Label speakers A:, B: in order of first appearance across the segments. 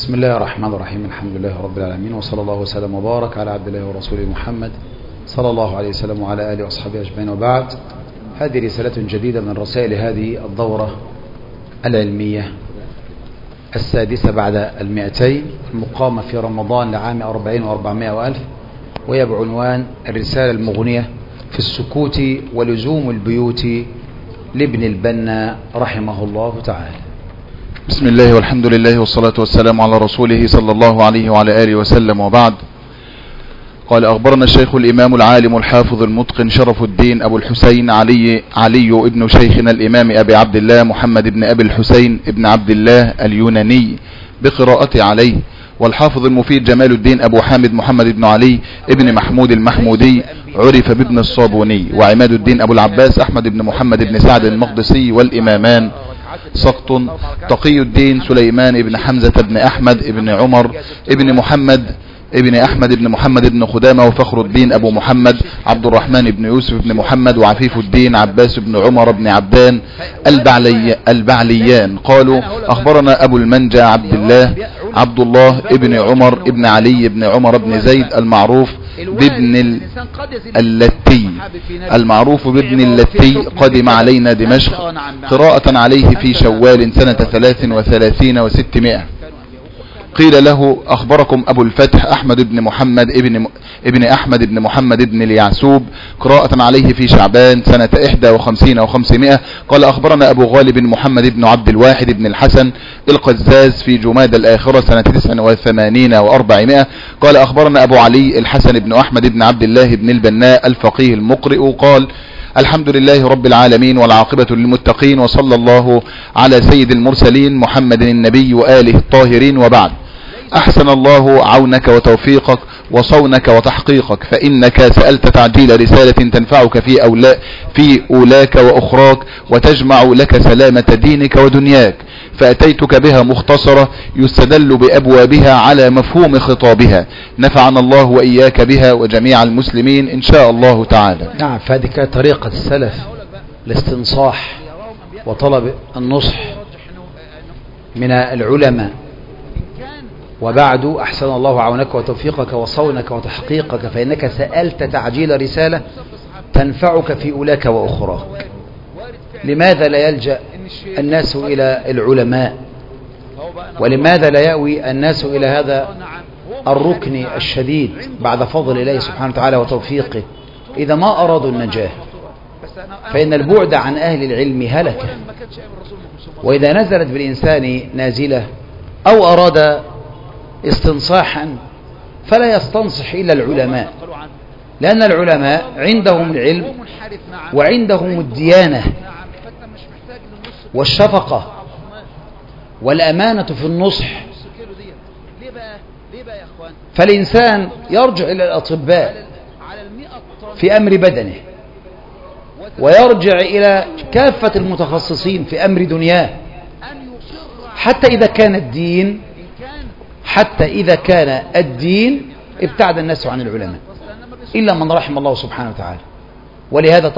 A: بسم الله الرحمن الرحيم. الحمد لله رب العالمين، وصلى الله وسلم وبارك على عبد الله ورسوله محمد صلى الله عليه وسلم وعلى آله وأصحابه أجمعين، وبعد. هذه رسالة جديدة من رسائل هذه الدورة العلمية السادسة بعد 200 المقامة في رمضان لعام 40 و400 وألف، وهي بعنوان الرسالة المغنية في السكوت ولزوم البيوت لابن البنا رحمه الله تعالى.
B: بسم الله والحمد لله والصلاة والسلام على رسوله صلى الله عليه وعلى آله وسلم، وبعد. قال: أخبرنا الشيخ الإمام العالم الحافظ المتقن شرف الدين أبو الحسين علي ابن شيخنا الإمام أبي عبد الله محمد بن أبي الحسين ابن عبد الله اليوناني بقراءة عليه، والحافظ المفيد جمال الدين أبو حامد محمد بن علي ابن محمود المحمودي عرف بابن الصابوني، وعماد الدين أبو العباس أحمد بن محمد بن سعد المقدسي، والإمامان سقط تقي الدين سليمان بن حمزة بن أحمد بن عمر بن محمد ابن أحمد بن محمد بن خدامة، وفخر الدين أبو محمد عبد الرحمن بن يوسف بن محمد، وعفيف الدين عباس بن عمر بن عبدان البعليان. قالوا: أخبرنا أبو المنجى عبد الله ابن عمر ابن علي بن عمر بن زيد المعروف بابن اللتي قدم علينا دمشق قراءة عليه في شوال سنة 33 و600. قيل له: أخبركم أبو الفتح أحمد بن محمد ابن أحمد بن محمد بن اليعسوب قراءة عليه في شعبان سنة 51 و500. قال: أخبرنا أبو غالب محمد بن عبد الواحد بن الحسن القزاز في جماد الآخرة سنة 89 و400. قال: أخبرنا أبو علي الحسن بن أحمد بن عبد الله بن البناء الفقيه المقرئ قال: الحمد لله رب العالمين، والعاقبة للمتقين، وصلى الله على سيد المرسلين محمد النبي وآله الطاهرين، وبعد. أحسن الله عونك وتوفيقك وصونك وتحقيقك، فإنك سألت تعجيل رسالة تنفعك في أولاك وأخراك، وتجمع لك سلامة دينك ودنياك، فأتيتك بها مختصرة يستدل بأبوابها على مفهوم خطابها، نفعنا الله وإياك بها وجميع المسلمين إن شاء الله تعالى.
A: نعم، فهذه كانت طريقة السلف الاستنصاح وطلب النصح من العلماء. وبعد: أحسن الله عونك وتوفيقك وصونك وتحقيقك، فإنك سألت تعجيل رسالة تنفعك في أولاك وأخراك. لماذا لا يلجأ الناس إلى العلماء؟ ولماذا لا يأوي الناس إلى هذا الركن الشديد بعد فضل الله سبحانه وتعالى وتوفيقه إذا ما أرادوا النجاة؟ فإن البعد عن أهل العلم هلكة، وإذا نزلت بالإنسان نازلة أو أراد استنصاحا فلا يستنصح إلا العلماء، لأن العلماء عندهم العلم وعندهم الديانة والشفقة والأمانة في النصح. فالإنسان يرجع إلى الأطباء في أمر بدنه، ويرجع إلى كافة المتخصصين في أمر دنياه، حتى إذا كان الدين ابتعد الناس عن العلماء إلا من رحم الله سبحانه وتعالى. ولهذا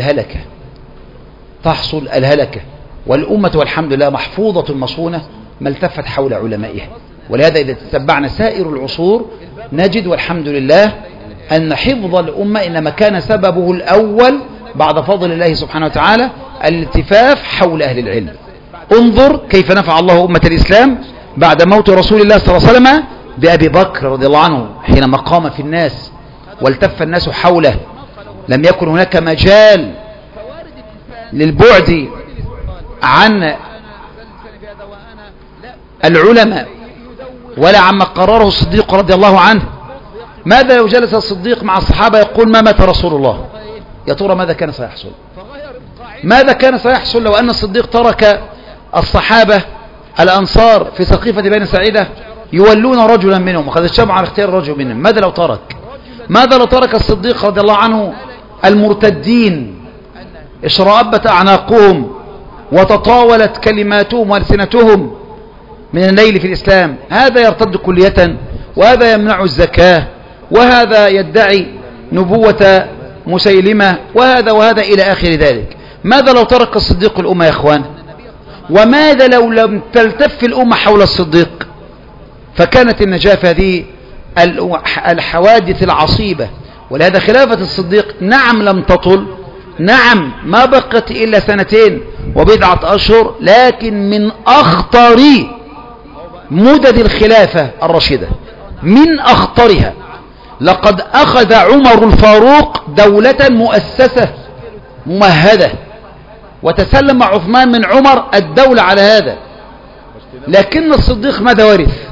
A: تحصل الهلكة، والأمة والحمد لله محفوظة مصونة ما التفت حول علمائها. ولهذا إذا تتبعنا سائر العصور نجد والحمد لله أن حفظ الأمة إنما كان سببه الأول بعد فضل الله سبحانه وتعالى الالتفاف حول أهل العلم. انظر كيف نفع الله أمة الإسلام بعد موت رسول الله صلى الله عليه وسلم بأبي بكر رضي الله عنه، حينما قام في الناس والتف الناس حوله، لم يكن هناك مجال للبعد عن العلماء ولا عما قرره الصديق رضي الله عنه. ماذا لو جلس الصديق مع الصحابة يقول: ما مات رسول الله؟ يا ترى ماذا كان سيحصل؟ ماذا كان سيحصل لو أن الصديق ترك الصحابة الأنصار في سقيفة بني سعيدة يولون رجلا منهم، وقد اجتمعوا على اختيار رجل منهم؟ ماذا لو ترك الصديق رضي الله عنه المرتدين اشرأبت أعناقهم وتطاولت كلماتهم وألسنتهم من الليل في الإسلام؟ هذا يرتد كلية، وهذا يمنع الزكاة، وهذا يدعي نبوة مسيلمة، وهذا إلى آخر ذلك. ماذا لو ترك الصديق الأمة يا إخوان؟ وماذا لو لم تلتف الأمة حول الصديق؟ فكانت النجاة في هذه الحوادث العصيبة. ولهذا خلافة الصديق نعم لم تطل، نعم ما بقت إلا 2 وبضعة أشهر، لكن من أخطر مدد الخلافة الرشيدة، من أخطرها. لقد أخذ عمر الفاروق دولة مؤسسة ممهدة، وتسلم عثمان من عمر الدولة على هذا. لكن الصديق ماذا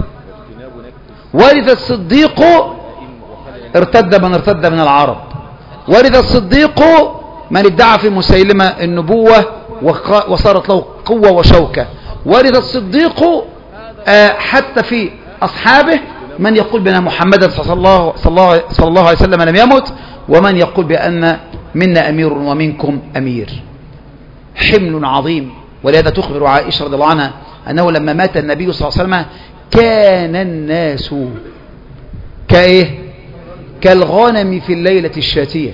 A: ورث الصديق ارتد من ارتد من العرب، ورث الصديق من ادعى في مسيلمة النبوة وصارت له قوة وشوكة، ورث الصديق حتى في أصحابه من يقول بأن محمدا صلى الله عليه وسلم لم يمت، ومن يقول بأن منا أمير ومنكم أمير. حمل عظيم. ولهذا تخبر عائشة رضي الله عنها أنه لما مات النبي صلى الله عليه وسلم كان الناس كالغنم في الليلة الشاتية.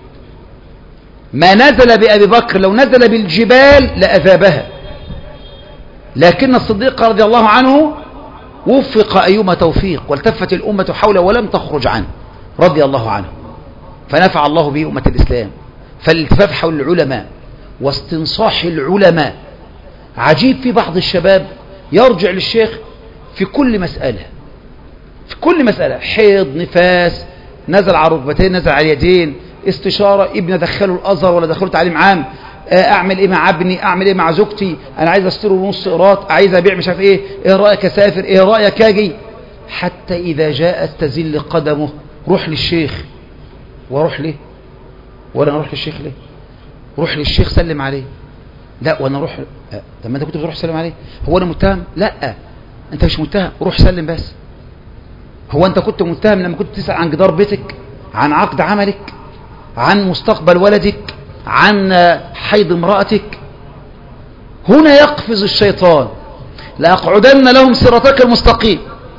A: ما نزل بأبي بكر لو نزل بالجبال لأذابها، لكن الصديق رضي الله عنه وفق أيما توفيق، والتفت الأمة حوله ولم تخرج عنه رضي الله عنه، فنفع الله به أمة الإسلام. فالالتفاف حول العلماء واستنصاح العلماء عجيب. في بعض الشباب يرجع للشيخ في كل مسألة، حيض، نفاس، نزل على ركبتين، نزل على اليدين، استشارة، ابن دخله الأزهر ولا دخله تعليم عام، اعمل ايه مع ابني، اعمل ايه مع زوجتي، انا عايز اشتري نص قيراط، عايز ابيع مش عارف ايه رأيك اسافر، ايه رأيك اجي. حتى اذا جاءت تزل قدمه روح للشيخ. واروح ليه؟ وانا اروح للشيخ ليه؟ روح للشيخ سلم عليه. لا وانا اروح. طب ما انت كنت بتروح سلم عليه. هو انا متهم؟ لا انت مش متهم، روح سلم بس. هو انت كنت متهم لما كنت تسأل عن جدار بيتك، عن عقد عملك، عن مستقبل ولدك، عن حيض امرأتك؟ هنا يقفز الشيطان لأقعدن لهم صراطك المستقيم،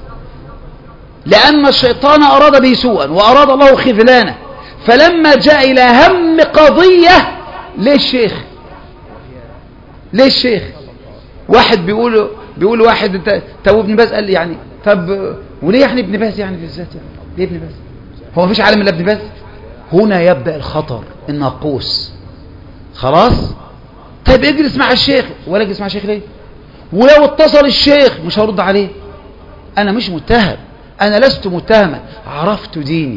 A: لأن الشيطان أراد به سوءا وأراد الله خذلانه. فلما جاء إلى هم قضية ليه الشيخ واحد بيقول واحد طب ابن باز قال لي يعني طب وليه يعني ابن باز يعني بالذات يعني ليه ابن باز؟ هو مفيش عالم الا ابن باز؟ هنا يبدأ الخطر الناقوس. خلاص طيب اجلس مع الشيخ. ولا اجلس مع الشيخ ليه؟ ولو اتصل الشيخ مش هرد عليه. انا مش متهم، انا لست متهما، عرفت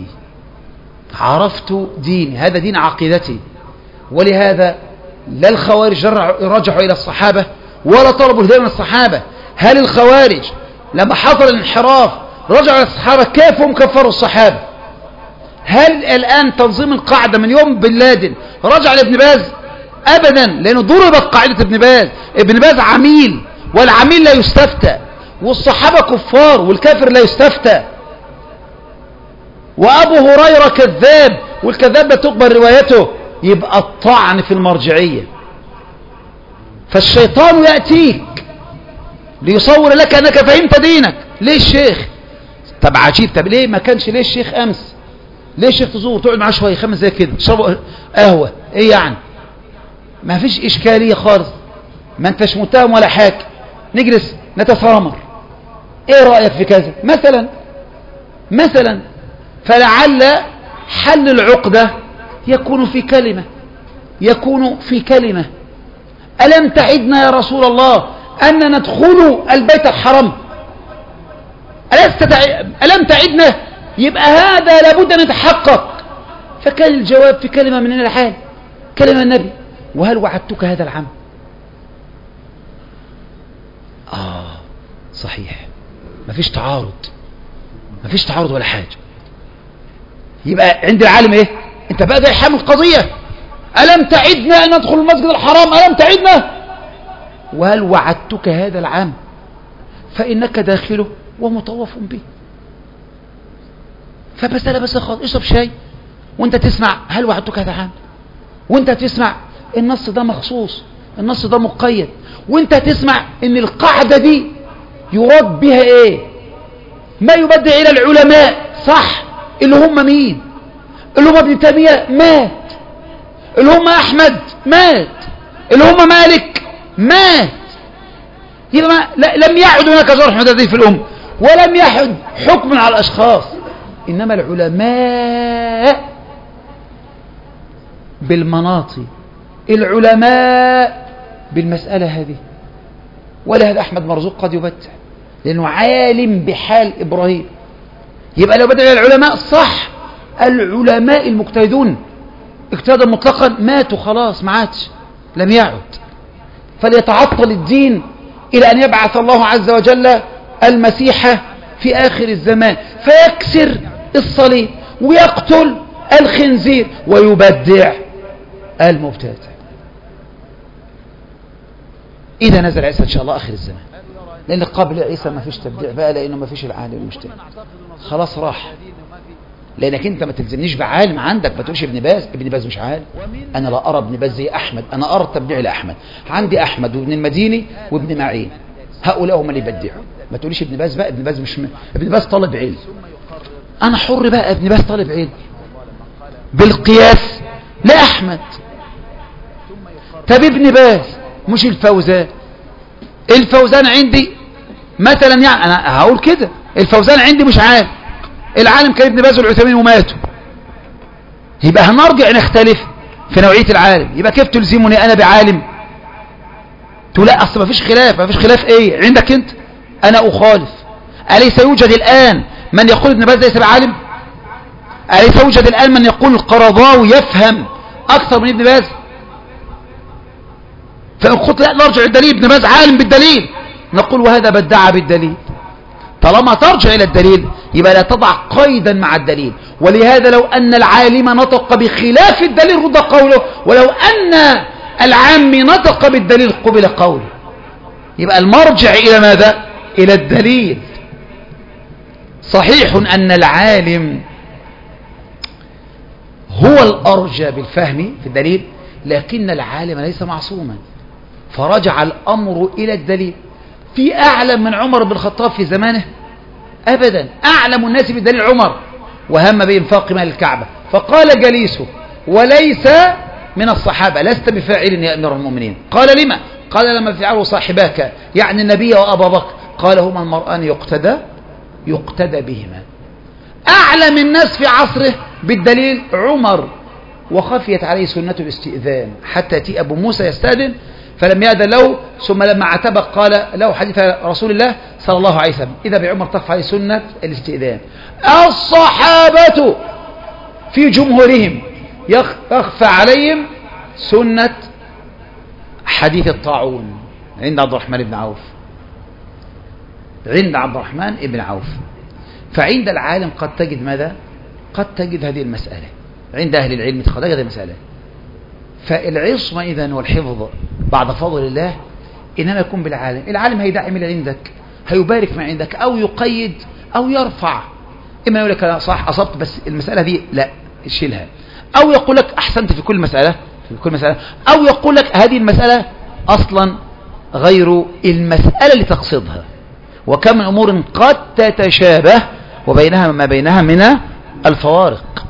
A: ديني، هذا دين عقيدتي. ولهذا لا الخوارج رجعوا الى الصحابة ولا طلبوا الهداية من الصحابة. هل الخوارج لما حصل الانحراف رجعوا الى الصحابة؟ كيف هم كفروا الصحابة؟ هل الآن تنظيم القاعدة من يوم بن لادن رجع لابن باز؟ أبدا، لأنه ضربت قاعدة ابن باز. ابن باز عميل، والعميل لا يستفتى، والصحابة كفار، والكافر لا يستفتى. وأبو هريرة كذاب، والكذاب لا تقبل روايته. يبقى الطعن في المرجعية. فالشيطان يأتيك ليصور لك أنك فهمت دينك. ليه الشيخ؟ طب عجيب، طب ليه ما كانش ليه الشيخ أمس؟ ليه الشيخ تزور تقعد معاه شوية 5 دقايق كده تشربوا قهوة؟ ايه يعني؟ ما فيش إشكالية خالص، ما انتش متهم ولا حاجة، نجلس نتسامر. ايه رأيك في كذا مثلا فلعل حل العقدة يكون في كلمة. ألم تعدنا يا رسول الله أن ندخل البيت الحرام؟ ألم تعدنا؟ يبقى هذا لابد أن يتحقق. فكان الجواب في كلمة من الحال، كلمة النبي: وهل وعدتك هذا العام؟ صحيح، مفيش تعارض ولا حاجة. يبقى عند العالم ايه؟ انت بقى زي حامل قضية. ألم تعدنا أن ندخل المسجد الحرام؟ ألم تعدنا؟ وهل وعدتك هذا العام؟ فإنك داخله ومطوف به. فمسألة بس خالص، اشرب شاي وانت تسمع هل وعدتك هذا العام، وانت تسمع النص ده مخصوص، النص ده مقيد، وانت تسمع ان القاعدة دي يراد بها ايه، ما يبدع الى العلماء. صح، اللي هم مين؟ اللي هم ابن تيمية مات، اللي هم احمد مات، اللي هم مالك مات. يبقى لم يعد هناك جرح محدثين في الأمة. ولم يحد حكم على الأشخاص، إنما العلماء بالمناطق، العلماء بالمسألة هذه. ولهذا أحمد مرزوق قد يبدع لأنه عالم بحال إبراهيم. يبقى لو بدأ العلماء صح، العلماء المجتهدون اجتهادا مطلقا ماتوا خلاص، ما عادش، لم يعد. فليتعطل الدين إلى أن يبعث الله عز وجل المسيح في آخر الزمان فيكسر الصليب ويقتل الخنزير ويبدع المبتدع. إذا نزل عيسى إن شاء الله آخر الزمان، لأن قبل عيسى ما فيش تبديع بقى، لأنه ما فيش العالم المجتهد، خلاص راح. لأنك أنت ما تلزمنيش بعالم عندك، ما تقولش ابن باز، ابن باز مش عالم. أنا لا أرى ابن باز زي أحمد، أنا أرى التبديع لأحمد. عندي أحمد وابن المديني وابن معين، هؤلاء هم اللي يبدعوا. ما تقوليش ابن باز بقى، ابن باز مش ابن باز طالب علم، أنا حر بقى. ابن باز طالب علم بالقياس لأحمد. طب ابن باز مش الفوزان، الفوزان عندي مثلا، يعني أنا هقول كده، الفوزان عندي مش عالم، العالم كان ابن باز والعثيمين وماتوا. يبقى هنرجع نختلف في نوعية العالم. يبقى كيف تلزمني أنا بعالم؟ تقول لا أصل ما فيش خلاف. ما فيش خلاف إيه عندك أنت؟ أنا أخالف. أليس يوجد الآن من يقول ابن باز ليس بعالم؟ أليس يوجد الآن من يقول القرضاوي يفهم أكثر من ابن باز؟ فإن قلت لا نرجع الدليل، ابن باز عالم بالدليل، نقول وهذا بدع بالدليل. طالما ترجع إلى الدليل يبقى لا تضع قيدا مع الدليل. ولهذا لو أن العالم نطق بخلاف الدليل رد قوله، ولو أن العام نطق بالدليل قبل قوله. يبقى المرجع إلى ماذا؟ إلى الدليل. صحيح أن العالم هو الأرجى بالفهم في الدليل، لكن العالم ليس معصوما، فرجع الأمر إلى الدليل. في أعلم من عمر بن الخطاب في زمانه؟ أبدا. أعلم الناس بالدليل عمر، وهم بإنفاق مال الكعبة، فقال جليسه وليس من الصحابة لست بفاعل يا أمير المؤمنين. قال لما؟ قال لما فعله صاحباك، يعني النبي وأبا بكر. قال هما المرآن يقتدى بهما. أعلم الناس في عصره بالدليل عمر، وخفيت عليه سنة الاستئذان حتى يأتي أبو موسى يستأذن فلم يأذن له، ثم لما عتبه قال له حديث رسول الله صلى الله عليه وسلم إذا بعمر تخفى عليه سنة الاستئذان. الصحابة في جمهورهم يخفى عليهم سنة حديث الطاعون عند عبد الرحمن بن عوف، عند عبد الرحمن بن عوف. فعند العالم قد تجد ماذا؟ قد تجد هذه المسألة، عند أهل العلم قد تجد هذه المسألة. فالعصمة إذن والحفظ بعد فضل الله إنما يكون بالعالم. العالم هيدعم اللي عندك، هيبارك ما عندك، أو يقيد أو يرفع. إما يقول لك أنا صح أصبت بس المسألة دي لا شيلها، أو يقول لك أحسنت في كل مسألة، أو يقول لك هذه المسألة أصلا غير المسألة اللي تقصدها. وكم من أمور قد تتشابه وبينها ما بينها من الفوارق،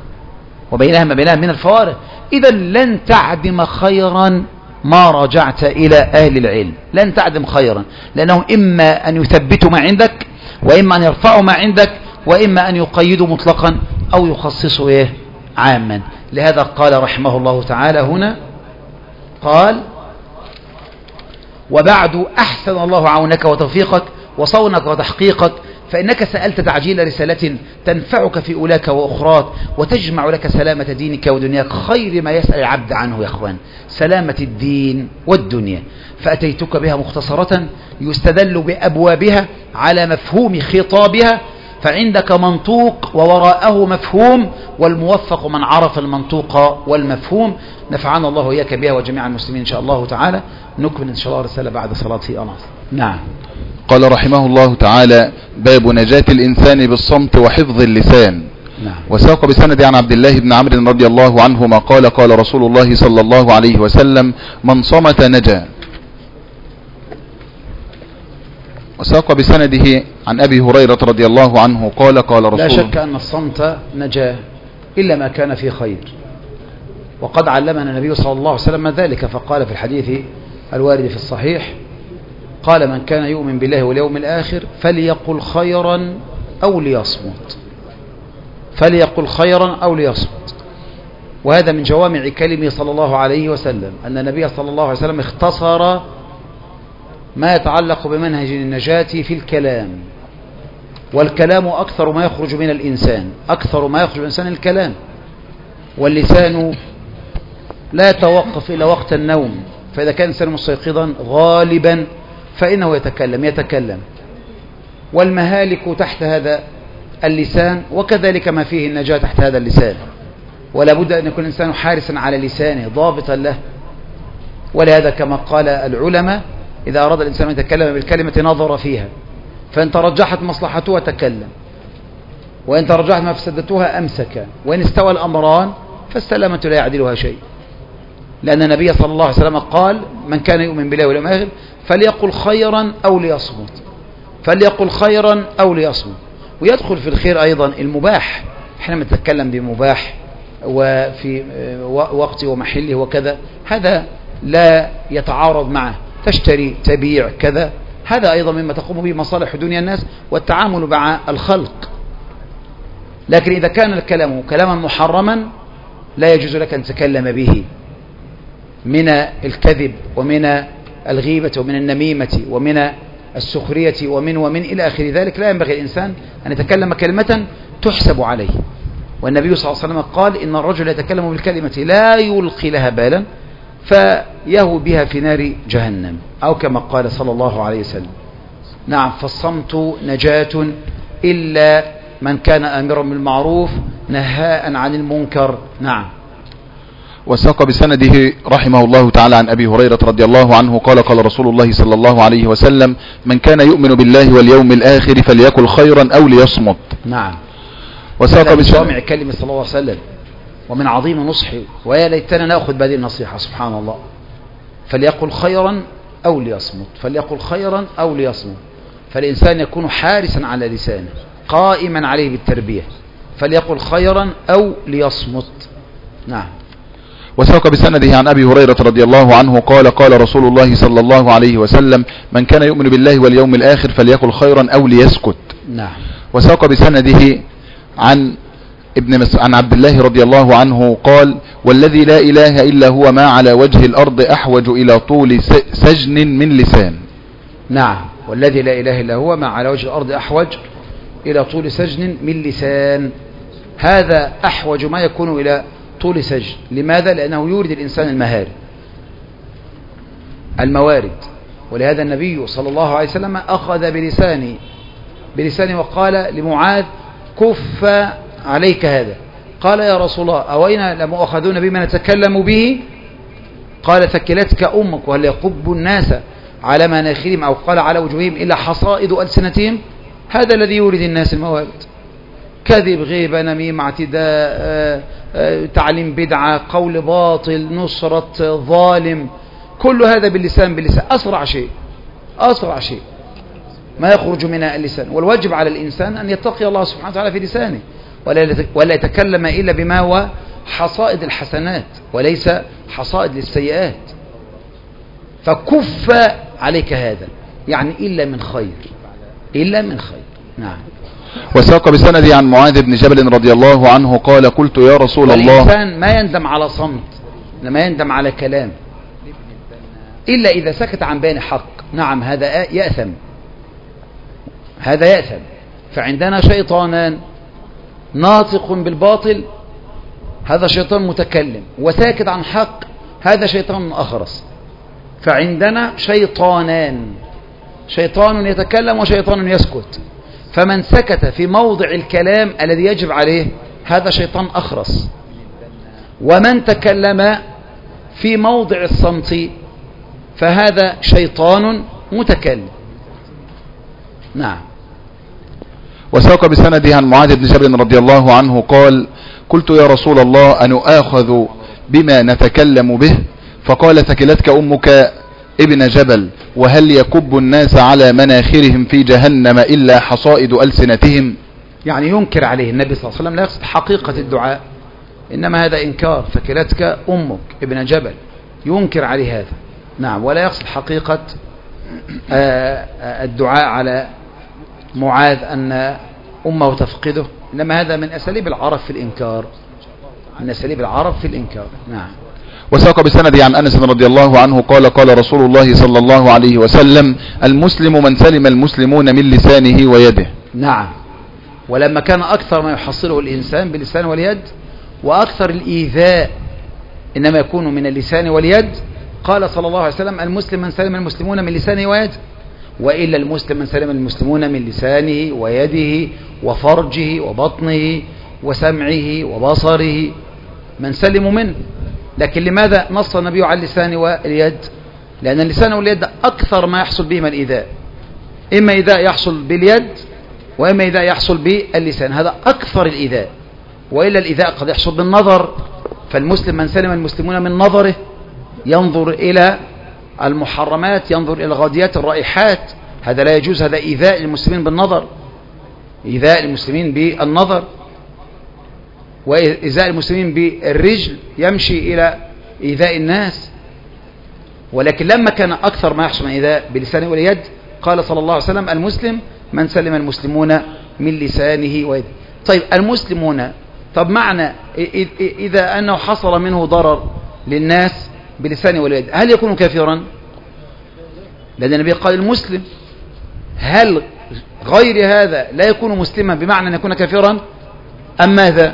A: إذا لن تعدم خيرا ما رجعت إلى أهل العلم، لن تعدم خيرا، لأنهم إما أن يثبتوا ما عندك، وإما أن يرفعوا ما عندك، وإما أن يقيدوا مطلقا أو يخصصوا عاما. لهذا قال رحمه الله تعالى هنا، قال وبعد أحسن الله عونك وتوفيقك وصونك وتحقيقك، فإنك سألت تعجيل رسالة تنفعك في أولاك وأخراك وتجمع لك سلامة دينك ودنياك، خير ما يسأل العبد عنه يا أخوان سلامة الدين والدنيا، فأتيتك بها مختصرة يستدل بأبوابها على مفهوم خطابها، فعندك منطوق ووراءه مفهوم، والموفق من عرف المنطوق والمفهوم. نفعنا الله وإياك بها وجميع المسلمين إن شاء الله تعالى. نكمل إن شاء الله رسالة بعد صلاة العصر. نعم.
B: قال رحمه الله تعالى: باب نجاة الإنسان بالصمت وحفظ اللسان.
A: نعم.
B: وساق بسند عن عبد الله بن عمرو رضي الله عنهما قال: قال رسول الله صلى الله عليه وسلم: من صمت نجا. وساق بسنده عن أبي هريرة رضي الله عنه قال: قال رسول الله.
A: لا شك أن الصمت نجاة إلا ما كان في خير، وقد علمنا النبي صلى الله عليه وسلم ذلك، فقال في الحديث الوارد في الصحيح، قال من كان يؤمن بالله واليوم الآخر فليقل خيرا أو ليصمت، فليقل خيرا أو ليصمت. وهذا من جوامع كلمه صلى الله عليه وسلم، أن النبي صلى الله عليه وسلم اختصر ما يتعلق بمنهج النجاة في الكلام، والكلام أكثر ما يخرج من الإنسان، أكثر ما يخرج من الإنسان الكلام، واللسان لا يتوقف إلا وقت النوم، فإذا كان الإنسان مستيقظا غالبا فإنه يتكلم، والمهالك تحت هذا اللسان، وكذلك ما فيه النجاة تحت هذا اللسان، ولا بد أن يكون الإنسان حارسا على لسانه ضابطا له. ولهذا كما قال العلماء إذا أراد الإنسان أن يتكلم بالكلمة نظر فيها، فإن ترجحت مصلحتها تكلم، وإن ترجحت مفسدتها أمسك، وإن استوى الأمران فالسلامة لا يعدلها شيء، لأن النبي صلى الله عليه وسلم قال من كان يؤمن بالله واليوم الآخر فليقل خيرا أو ليصمت، فليقل خيرا أو ليصمت. ويدخل في الخير أيضا المباح، حينما نتكلم بمباح وفي وقت ومحله وكذا، هذا لا يتعارض معه، تشتري تبيع كذا، هذا أيضا مما تقوم به مصالح دنيا الناس والتعامل مع الخلق. لكن إذا كان الكلام كلاما محرما لا يجوز لك أن تتكلم به من الكذب ومن الغيبة ومن النميمة ومن السخرية ومن إلى آخر ذلك. لا ينبغي الإنسان أن يتكلم كلمة تحسب عليه. والنبي صلى الله عليه وسلم قال إن الرجل يتكلم بالكلمة لا يلقي لها بالا فيهوي بها في نار جهنم، أو كما قال صلى الله عليه وسلم. نعم، فالصمت نجاة إلا من كان آمرا بالمعروف نهاء عن المنكر. نعم.
B: وساق بسنده رحمه الله تعالى عن أبي هريرة رضي الله عنه قال قال رسول الله صلى الله عليه وسلم من كان يؤمن بالله واليوم الآخر فليقل خيرا أو ليصمت.
A: نعم.
B: وساق
A: بسنده كلمة صلى الله عليه وسلم ومن عظيم نصحه، ويا ليتنا نأخذ بهذه النصيحة. سبحان الله، فليقل خيرا أو ليصمت، فليقل خيرا أو ليصمت. فالإنسان يكون حارسا على لسانه قائما عليه بالتربية، فليقل خيرا أو ليصمت. نعم.
B: وساق بسنده عن أبي هريرة رضي الله عنه قال قال رسول الله صلى الله عليه وسلم من كان يؤمن بالله واليوم الآخر فليقل خيرا أو ليسكت.
A: نعم.
B: وساق بسنده عن عن عبد الله رضي الله عنه قال والذي لا إله إلا هو ما على وجه الأرض أحوج إلى طول سجن من لسان.
A: نعم، والذي لا إله إلا هو ما على وجه الأرض أحوج إلى طول سجن من لسان. هذا أحوج ما يكون إلى طول سجن. لماذا؟ لأنه يورد الإنسان الموارد. ولهذا النبي صلى الله عليه وسلم أخذ بلسانه وقال لمعاذ كف عليك هذا. قال يا رسول الله أوين لمؤاخذون بما نتكلم به؟ قال ثكلتك أمك، وهل يقب الناس على مناخرهم أو قال على وجوههم إلا حصائد ألسنتهم؟ هذا الذي يورد الناس الموارد، كذب، غيبة، نميمة، اعتداء، تعليم بدعة، قول باطل، نصرة ظالم، كل هذا باللسان. أسرع شيء ما يخرج من اللسان. والواجب على الإنسان أن يتقي الله سبحانه وتعالى في لسانه ولا يتكلم إلا بما هو حصائد الحسنات وليس حصائد للسيئات. فكف عليك هذا يعني إلا من خير. نعم.
B: وساق بسنده عن معاذ بن جبل رضي الله عنه قال قلت يا رسول الله.
A: والإنسان ما يندم على صمت، لما يندم على كلام إلا إذا سكت عن بيان حق. نعم، هذا يأثم. فعندنا شيطانان، ناطق بالباطل هذا شيطان متكلم، وساكت عن حق هذا شيطان أخرس. فعندنا شيطانان، شيطان يتكلم وشيطان يسكت. فمن سكت في موضع الكلام الذي يجب عليه هذا شيطان أخرس، ومن تكلم في موضع الصمت فهذا شيطان متكلم. نعم.
B: وساق بسنده عن معاذ بن جبل رضي الله عنه قال قلت يا رسول الله أن آخذ بما نتكلم به؟ فقال ثكلتك أمك ابن جبل، وهل يكب الناس على مناخرهم في جهنم إلا حصائد ألسنتهم؟
A: يعني ينكر عليه النبي صلى الله عليه وسلم، لا يقصد حقيقة الدعاء، إنما هذا إنكار. ثكلتك أمك ابن جبل، ينكر عليه هذا. نعم، ولا يقصد حقيقة الدعاء على معاذ أن أمه تفقده، إنما هذا من أساليب العرب في الإنكار، من أساليب العرب في الإنكار. نعم.
B: وساق بسند عن أنس رضي الله عنه قال قال رسول الله صلى الله عليه وسلم: المسلم من سلم المسلمون من لسانه ويده.
A: نعم. ولما كان أكثر ما يحصله الإنسان باللسان واليد وأكثر الإيذاء إنما يكون من اللسان واليد، قال صلى الله عليه وسلم: المسلم من سلم المسلمون من لسانه ويده، وإلا المسلم من سلم المسلمون من لسانه ويده وفرجه وبطنه وسمعه وبصره، من سلموا منه. لكن لماذا نص النبي على اللسان واليد؟ لأن اللسان واليد أكثر ما يحصل بهما الإيذاء، إما إيذاء يحصل باليد وإما إيذاء يحصل باللسان، هذا أكثر الإيذاء. وإلا الإيذاء قد يحصل بالنظر، فالمسلم من سلم المسلمون من نظره، ينظر إلى المحرمات، ينظر إلى الغاديات الرائحات، هذا لا يجوز، هذا إيذاء للمسلمين بالنظر، إيذاء المسلمين بالنظر. وإيذاء المسلمين بالرجل يمشي إلى إيذاء الناس. ولكن لما كان أكثر ما يحصل من إيذاء بلسانه واليد، قال صلى الله عليه وسلم: المسلم من سلم المسلمون من لسانه ويده. طيب المسلمون، طب معنى إذا أنه حصل منه ضرر للناس بلسانه واليد، هل يكون كافرا؟ لأن النبي قال المسلم. هل غير هذا لا يكون مسلما بمعنى أن يكون كافرا أم ماذا؟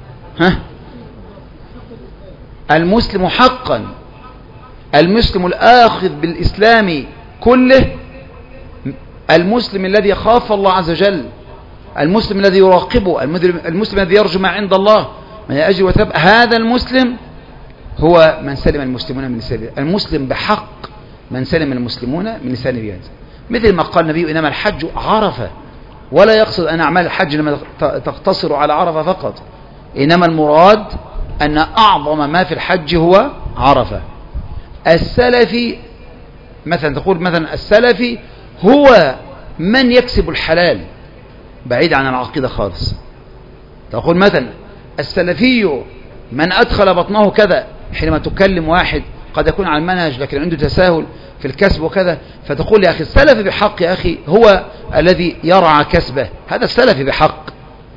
A: المسلم حقا، المسلم الآخذ بالإسلام كله، المسلم الذي يخاف الله عز وجل، المسلم الذي يراقبه، المسلم الذي يرجو ما عند الله من أجل وثب، هذا المسلم هو من سلم المسلمون من لسانه. المسلم بحق من سلم المسلمون من لسانه ويده، مثل ما قال النبي: إنما الحج عرفة، ولا يقصد أن أعمال الحج لما تقتصر على عرفة فقط، إنما المراد أن أعظم ما في الحج هو عرفة. السلفي مثلا، تقول مثلا السلفي هو من يكسب الحلال بعيد عن العقيدة خالص. تقول مثلا السلفي من أدخل بطنه كذا، حينما تكلم واحد قد يكون على المنهج لكن عنده تساهل في الكسب وكذا، فتقول يا أخي السلفي بحق، يا أخي هو الذي يرعى كسبه، هذا السلفي بحق.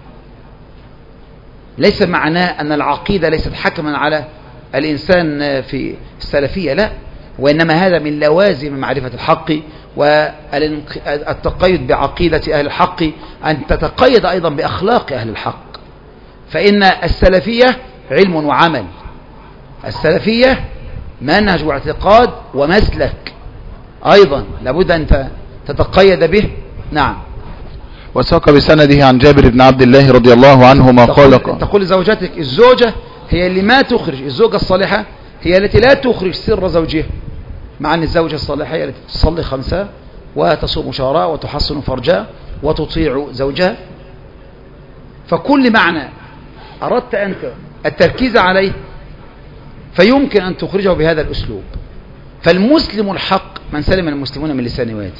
A: ليس معناه أن العقيدة ليست حكما على الإنسان في السلفية، لا، وإنما هذا من لوازم معرفة الحق والتقيد بعقيدة أهل الحق، أن تتقيد أيضا بأخلاق أهل الحق. فإن السلفية علم وعمل، السلفية منهج واعتقاد ومسلك أيضا لابد أن تتقيد به. نعم.
B: وساق بسنده عن جابر بن عبد الله رضي الله عنهما قال:
A: تقول لزوجتك: الزوجة هي اللي ما تخرج، الزوجة الصالحة هي التي لا تخرج سر زوجها، مع أن الزوجة الصالحة هي التي تصلي 5 وتصوم شهرها وتحصن فرجها وتطيع زوجها. فكل معنى أردت أنت التركيز عليه فيمكن أن تخرجه بهذا الأسلوب. فالمسلم الحق من سلم المسلمون من لسانه ويده،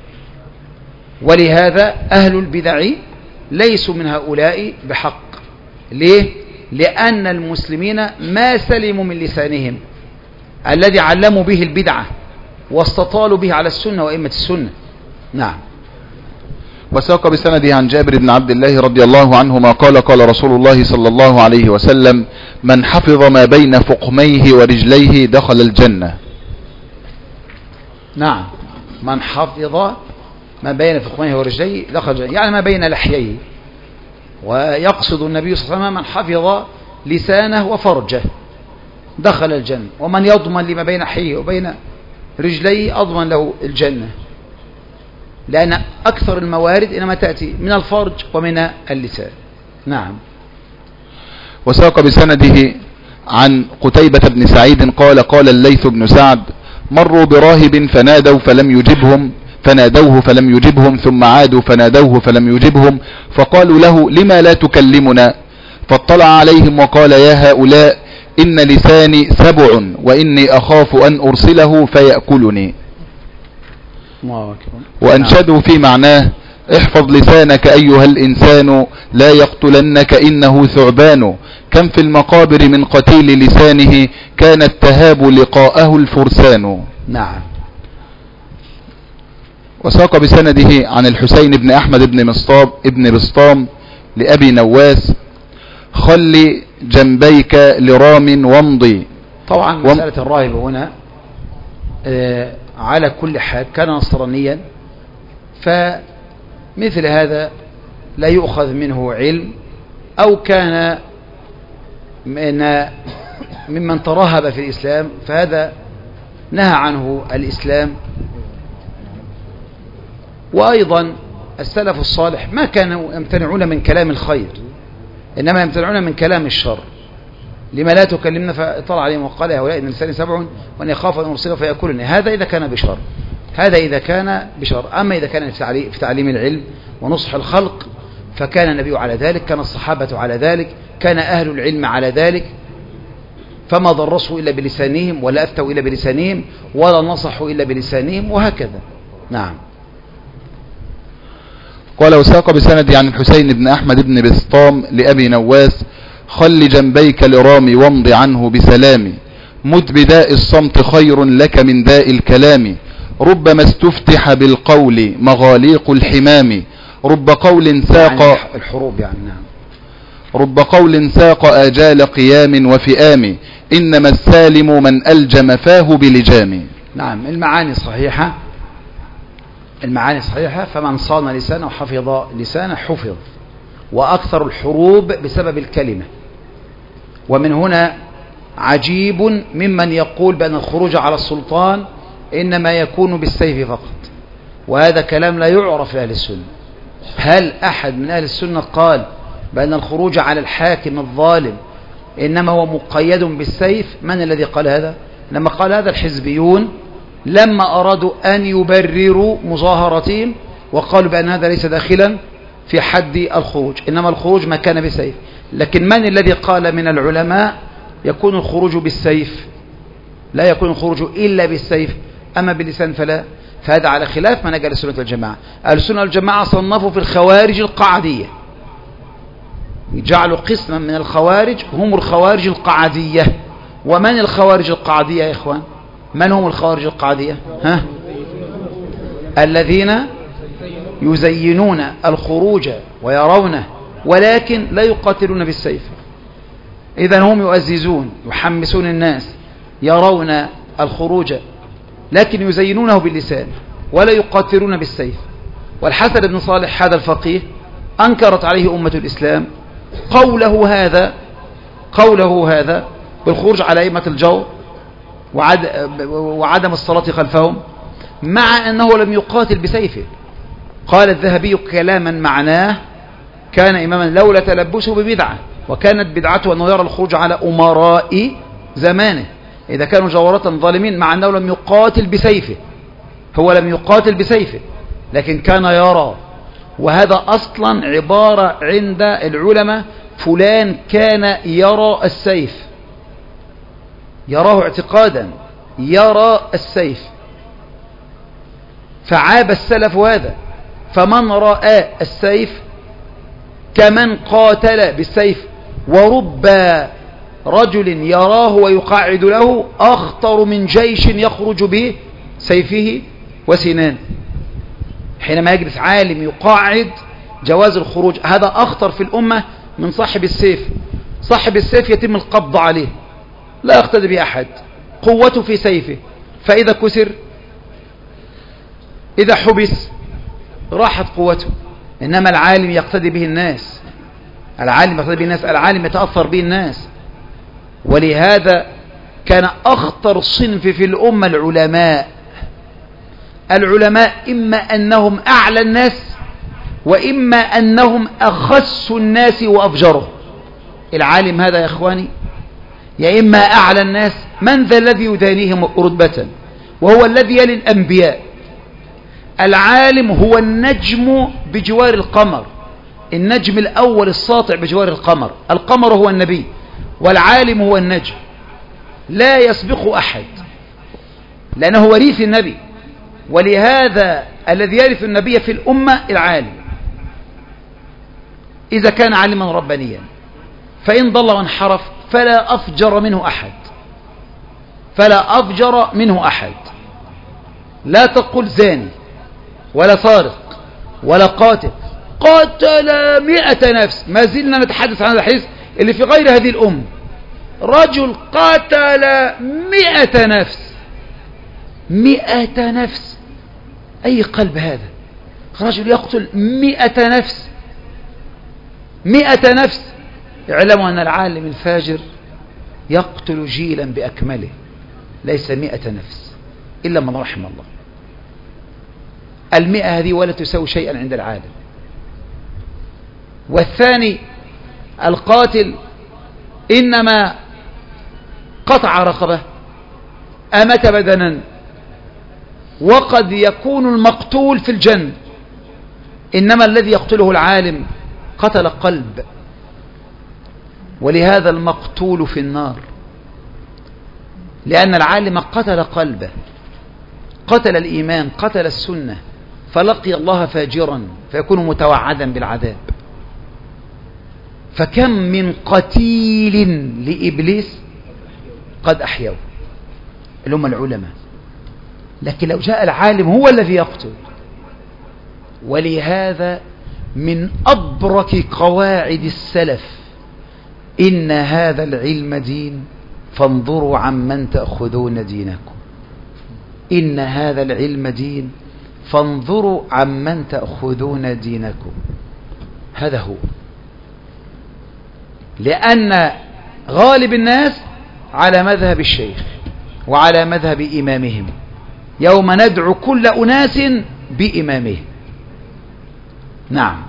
A: ولهذا أهل البدع ليسوا من هؤلاء بحق. ليه؟ لأن المسلمين ما سلموا من لسانهم الذي علموا به البدعة واستطالوا به على السنة وإمة السنة. نعم.
B: وساق بسنده عن جابر بن عبد الله رضي الله عنهما قال قال رسول الله صلى الله عليه وسلم: من حفظ ما بين فقميه ورجليه دخل الجنة.
A: نعم، من حفظ ما بين فقميه ورجليه دخل الجنة، يعني ما بين لحييه. ويقصد النبي صلى الله عليه وسلم من حفظ لسانه وفرجه دخل الجنة، ومن يضمن لما بين لحيه وبين رجليه أضمن له الجنة، لأن أكثر الموارد إنما تأتي من الفرج ومن اللسان. نعم.
B: وساق بسنده عن قتيبة بن سعيد قال قال الليث بن سعد: مروا براهب فنادوه فلم يجبهم ثم عادوا فنادوه فلم يجبهم، فقالوا له: لما لا تكلمنا؟ فاطلع عليهم وقال: يا هؤلاء إن لساني 7 وإني أخاف أن أرسله فيأكلني. وأنشدوا في معناه: احفظ لسانك أيها الإنسان لا يقتلنك إنه ثعبان، كم في المقابر من قتيل لسانه كانت تهاب لقاءه الفرسان.
A: نعم.
B: وساق بسنده عن الحسين بن أحمد بن بسطام لأبي نواس: خل جنبيك لرام وامضي.
A: طبعا مسألة الراهب هنا على كل حال كان نصرانيا، فمثل هذا لا يؤخذ منه علم، أو كان ممن ترهب في الإسلام، فهذا نهى عنه الإسلام. وأيضا السلف الصالح ما كانوا يمتنعون من كلام الخير، إنما يمتنعون من كلام الشر. لما لا تكلمنا؟ فطلع عليهم وقال: هؤلاء إن لساني سبع وأن يخاف أن أرسل فيأكلني. هذا إذا كان بشر، هذا إذا كان بشر. أما إذا كان في تعليم العلم ونصح الخلق فكان النبي على ذلك، كان الصحابة على ذلك، كان أهل العلم على ذلك، فما ضرسوا إلا بلسانهم، ولا أفتوا إلا بلسانهم، ولا نصحوا إلا بلسانهم، وهكذا. نعم.
B: قال: وساق بسند عن الحسين بن أحمد بن بسطام لأبي نواس: خل جنبيك لرامي وامض عنه بسلام، مد بداء الصمت خير لك من داء الكلام، ربما استفتح بالقول مغاليق الحمام، رب قول ساق
A: يعني الحروب يعني. نعم.
B: رب قول ساق آجال قيام وفئام، إنما السالم من ألجم فاه بلجام.
A: نعم. المعاني صحيحة، المعاني صحيحة. فمن صان لسانه وحفظ لسانه حفظ. وأكثر الحروب بسبب الكلمة. ومن هنا عجيب ممن يقول بأن الخروج على السلطان إنما يكون بالسيف فقط، وهذا كلام لا يعرف لأهل السنة. هل أحد من أهل السنة قال بأن الخروج على الحاكم الظالم إنما هو مقيد بالسيف؟ من الذي قال هذا؟ لما قال هذا الحزبيون لما أرادوا أن يبرروا مظاهرتهم، وقالوا بأن هذا ليس داخلا في حد الخروج، إنما الخروج ما كان بسيف. لكن من الذي قال من العلماء يكون الخروج بالسيف؟ لا يكون الخروج إلا بالسيف، أما باللسان فلا. فهذا على خلاف منهج أهل السنة والجماعة. أهل السنة والجماعة صنفوا في الخوارج القعدية، جعلوا قسما من الخوارج هم الخوارج القعدية. ومن الخوارج القعدية يا إخوان؟ من هم الخوارج القعدية؟ الذين يزينون الخروج ويرونه ولكن لا يقاتلون بالسيف. إذن هم يؤززون يحمسون الناس، يرون الخروج لكن يزينونه باللسان ولا يقاتلون بالسيف. والحسن بن صالح هذا الفقيه أنكرت عليه أمة الإسلام قوله هذا بالخروج على أئمة الجور وعدم الصلاة خلفهم، مع أنه لم يقاتل بسيفه. قال الذهبي كلاما معناه: كان إماما لولا تلبسه ببدعة، وكانت بدعته أنه يرى الخروج على أمراء زمانه إذا كانوا جورة ظالمين، مع أنه لم يقاتل بسيفه. هو لم يقاتل بسيفه لكن كان يرى. وهذا أصلا عبارة عند العلماء: فلان كان يرى السيف، يراه اعتقادا، يرى السيف. فعاب السلف هذا. فمن رأى السيف كمن قاتل بالسيف. ورب رجل يراه ويقعد له أخطر من جيش يخرج به سيفه وسنان. حينما يجلس عالم يقاعد جواز الخروج، هذا أخطر في الأمة من صاحب السيف. صاحب السيف يتم القبض عليه، لا يقتدي به أحد، قوته في سيفه، فإذا كسر، إذا حبس، راحت قوته. إنما العالم يقتدي به الناس، العالم يقتدي به الناس، العالم يتأثر به الناس. ولهذا كان أخطر صنف في الأمة العلماء إما أنهم أعلى الناس وإما أنهم أخس الناس وأفجره. العالم هذا يا إخواني يا إما أعلى الناس، من ذا الذي يدانيهم رتبة وهو الذي يلي الأنبياء. العالم هو النجم بجوار القمر، النجم الأول الساطع بجوار القمر. القمر هو النبي والعالم هو النجم، لا يسبق أحد لأنه وريث النبي. ولهذا الذي يرث النبي في الأمة العالم، إذا كان عالما ربانيا، فإن ضل وانحرف فلا أفجر منه أحد، فلا أفجر منه أحد. لا تقل زاني ولا سارق ولا قاتل، قتل 100 نفس. ما زلنا نتحدث عن الحديث اللي في غير هذه الأمة. رجل قتل 100 نفس، 100 نفس. أي قلب هذا؟ رجل يقتل 100 نفس، 100 نفس. اعلموا أن العالم الفاجر يقتل جيلا بأكمله، ليس 100 نفس إلا من رحم الله. 100 هذه ولا تساوي شيئا عند العالم. والثاني القاتل إنما قطع رقبة، أمت بدنا، وقد يكون المقتول في الجنة. إنما الذي يقتله العالم قتل قلب، ولهذا المقتول في النار، لأن العالم قتل قلبه، قتل الإيمان، قتل السنة، فلقي الله فاجرا فيكون متوعدا بالعذاب. فكم من قتيل لإبليس قد أحيوا، اللي هم العلماء. لكن لو جاء العالم هو الذي يقتل. ولهذا من أبرك قواعد السلف: إن هذا العلم دين فانظروا عمن تأخذون دينكم. إن هذا العلم دين فانظروا عمن تأخذون دينكم. هذا هو. لأن غالب الناس على مذهب الشيخ وعلى مذهب إمامهم، يوم ندعو كل أناس بإمامهم. نعم.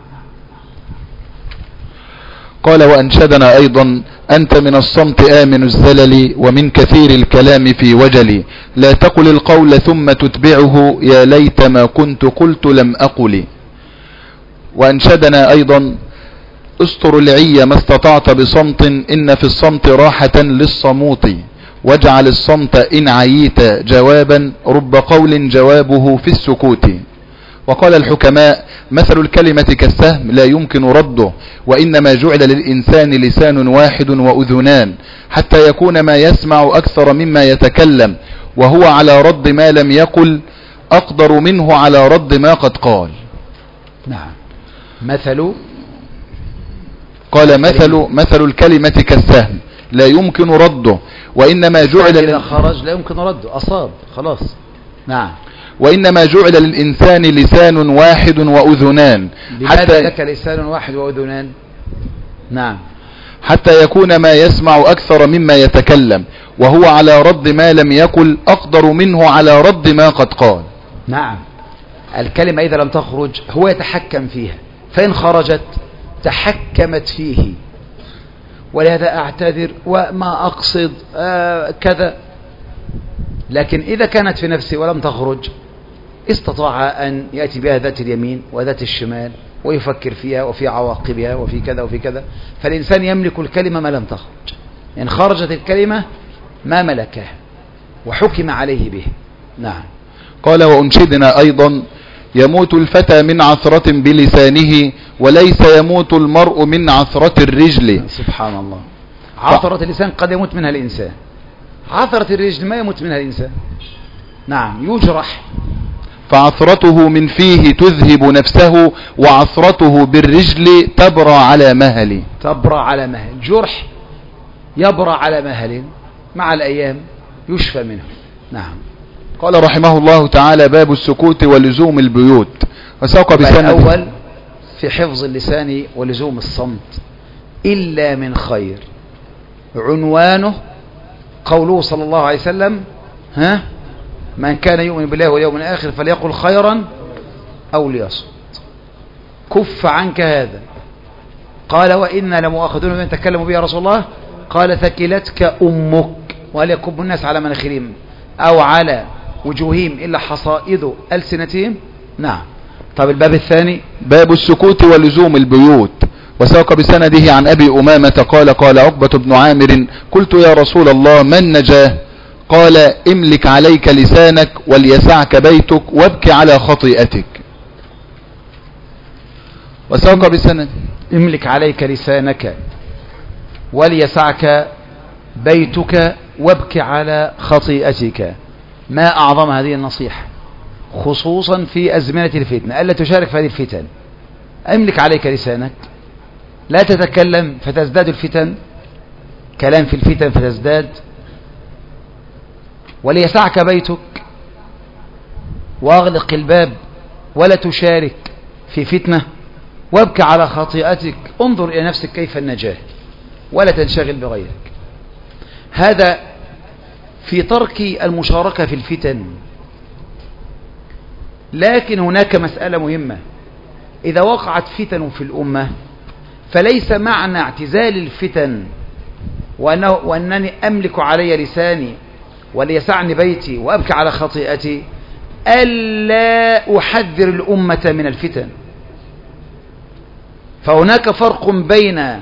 B: قال: وأنشدنا أيضا: أنت من الصمت آمن الزلل، ومن كثير الكلام في وجل، لا تقل القول ثم تتبعه، يا ليت ما كنت قلت لم أقل. وأنشدنا أيضا: استر العي ما استطعت بصمت، إن في الصمت راحة للصموت، واجعل الصمت إن عييت جوابا، رب قول جوابه في السكوت. وقال الحكماء: مثل الكلمة كالسهم لا يمكن رده، وإنما جعل للإنسان لسان واحد وأذنان، حتى يكون ما يسمع أكثر مما يتكلم، وهو على رد ما لم يقل أقدر منه على رد ما قد قال.
A: نعم.
B: قال: مثل الكلمة كالسهم لا يمكن رده، وإنما جعل
A: إذا خرج لا يمكن رده، أصاب خلاص. نعم.
B: وإنما جعل للإنسان لسان واحد وأذنان.
A: لماذا لك لسان واحد وأذنان؟ نعم.
B: حتى يكون ما يسمع أكثر مما يتكلم، وهو على رد ما لم يقل أقدر منه على رد ما قد قال.
A: نعم. الكلمة إذا لم تخرج هو يتحكم فيها، فإن خرجت تحكمت فيه. ولهذا أعتذر وما أقصد كذا. لكن إذا كانت في نفسي ولم تخرج استطاع أن يأتي بها ذات اليمين وذات الشمال ويفكر فيها وفي عواقبها وفي كذا وفي كذا. فالإنسان يملك الكلمة ما لم تخرج. إن خرجت الكلمة ما ملكها وحكم عليه به. نعم.
B: قال: وأنشدنا أيضا: يموت الفتى من عثرة بلسانه، وليس يموت المرء من عثرة الرجل.
A: سبحان الله. عثرة اللسان قد يموت منها الإنسان، عثرة الرجل ما يموت منها الإنسان. نعم. يجرح.
B: فعثرته من فيه تذهب نفسه، وعثرته بالرجل تبرى على مهل.
A: تبرى على مهل. جرح يبرى على مهل، مع الأيام يشفى منه. نعم.
B: قال رحمه الله تعالى: باب السكوت ولزوم البيوت. وساق بسند
A: الأول في حفظ اللسان ولزوم الصمت إلا من خير، عنوانه قوله صلى الله عليه وسلم: من كان يؤمن بالله واليوم الآخر فليقل خيرا أو ليصمت. كف عنك هذا. قال: وإنا لمؤاخذون بما تكلموا به يا رسول الله؟ قال: ثكلتك أمك. وهل يكب الناس على مناخرهم أو على وجوههم إلا حصائد ألسنتهم؟ نعم. طب الباب الثاني
B: باب السكوت ولزوم البيوت. وساق بسنده عن أبي أمامة قال: قال عقبة بن عامر: قلت يا رسول الله ما النجاة؟ قال: املك عليك لسانك وليسعك بيتك وابك على خطيئتك. وساق بسند:
A: املك عليك لسانك وليسعك بيتك وابك على خطيئتك. ما أعظم هذه النصيحة. خصوصا في أزمنة الفتنة ألا تشارك في هذه الفتن. أملك عليك لسانك، لا تتكلم فتزداد الفتن، كلام في الفتن فتزداد. وليسعك بيتك وأغلق الباب ولا تشارك في فتنة، وابكى على خطيئتك، انظر إلى نفسك كيف النجاة ولا تنشغل بغيرك. هذا في ترك المشاركة في الفتن. لكن هناك مسألة مهمة، إذا وقعت فتن في الأمة فليس معنى اعتزال الفتن وأنني أملك علي لساني وليسعني بيتي وأبكي على خطيئتي ألا أحذر الأمة من الفتن. فهناك فرق بين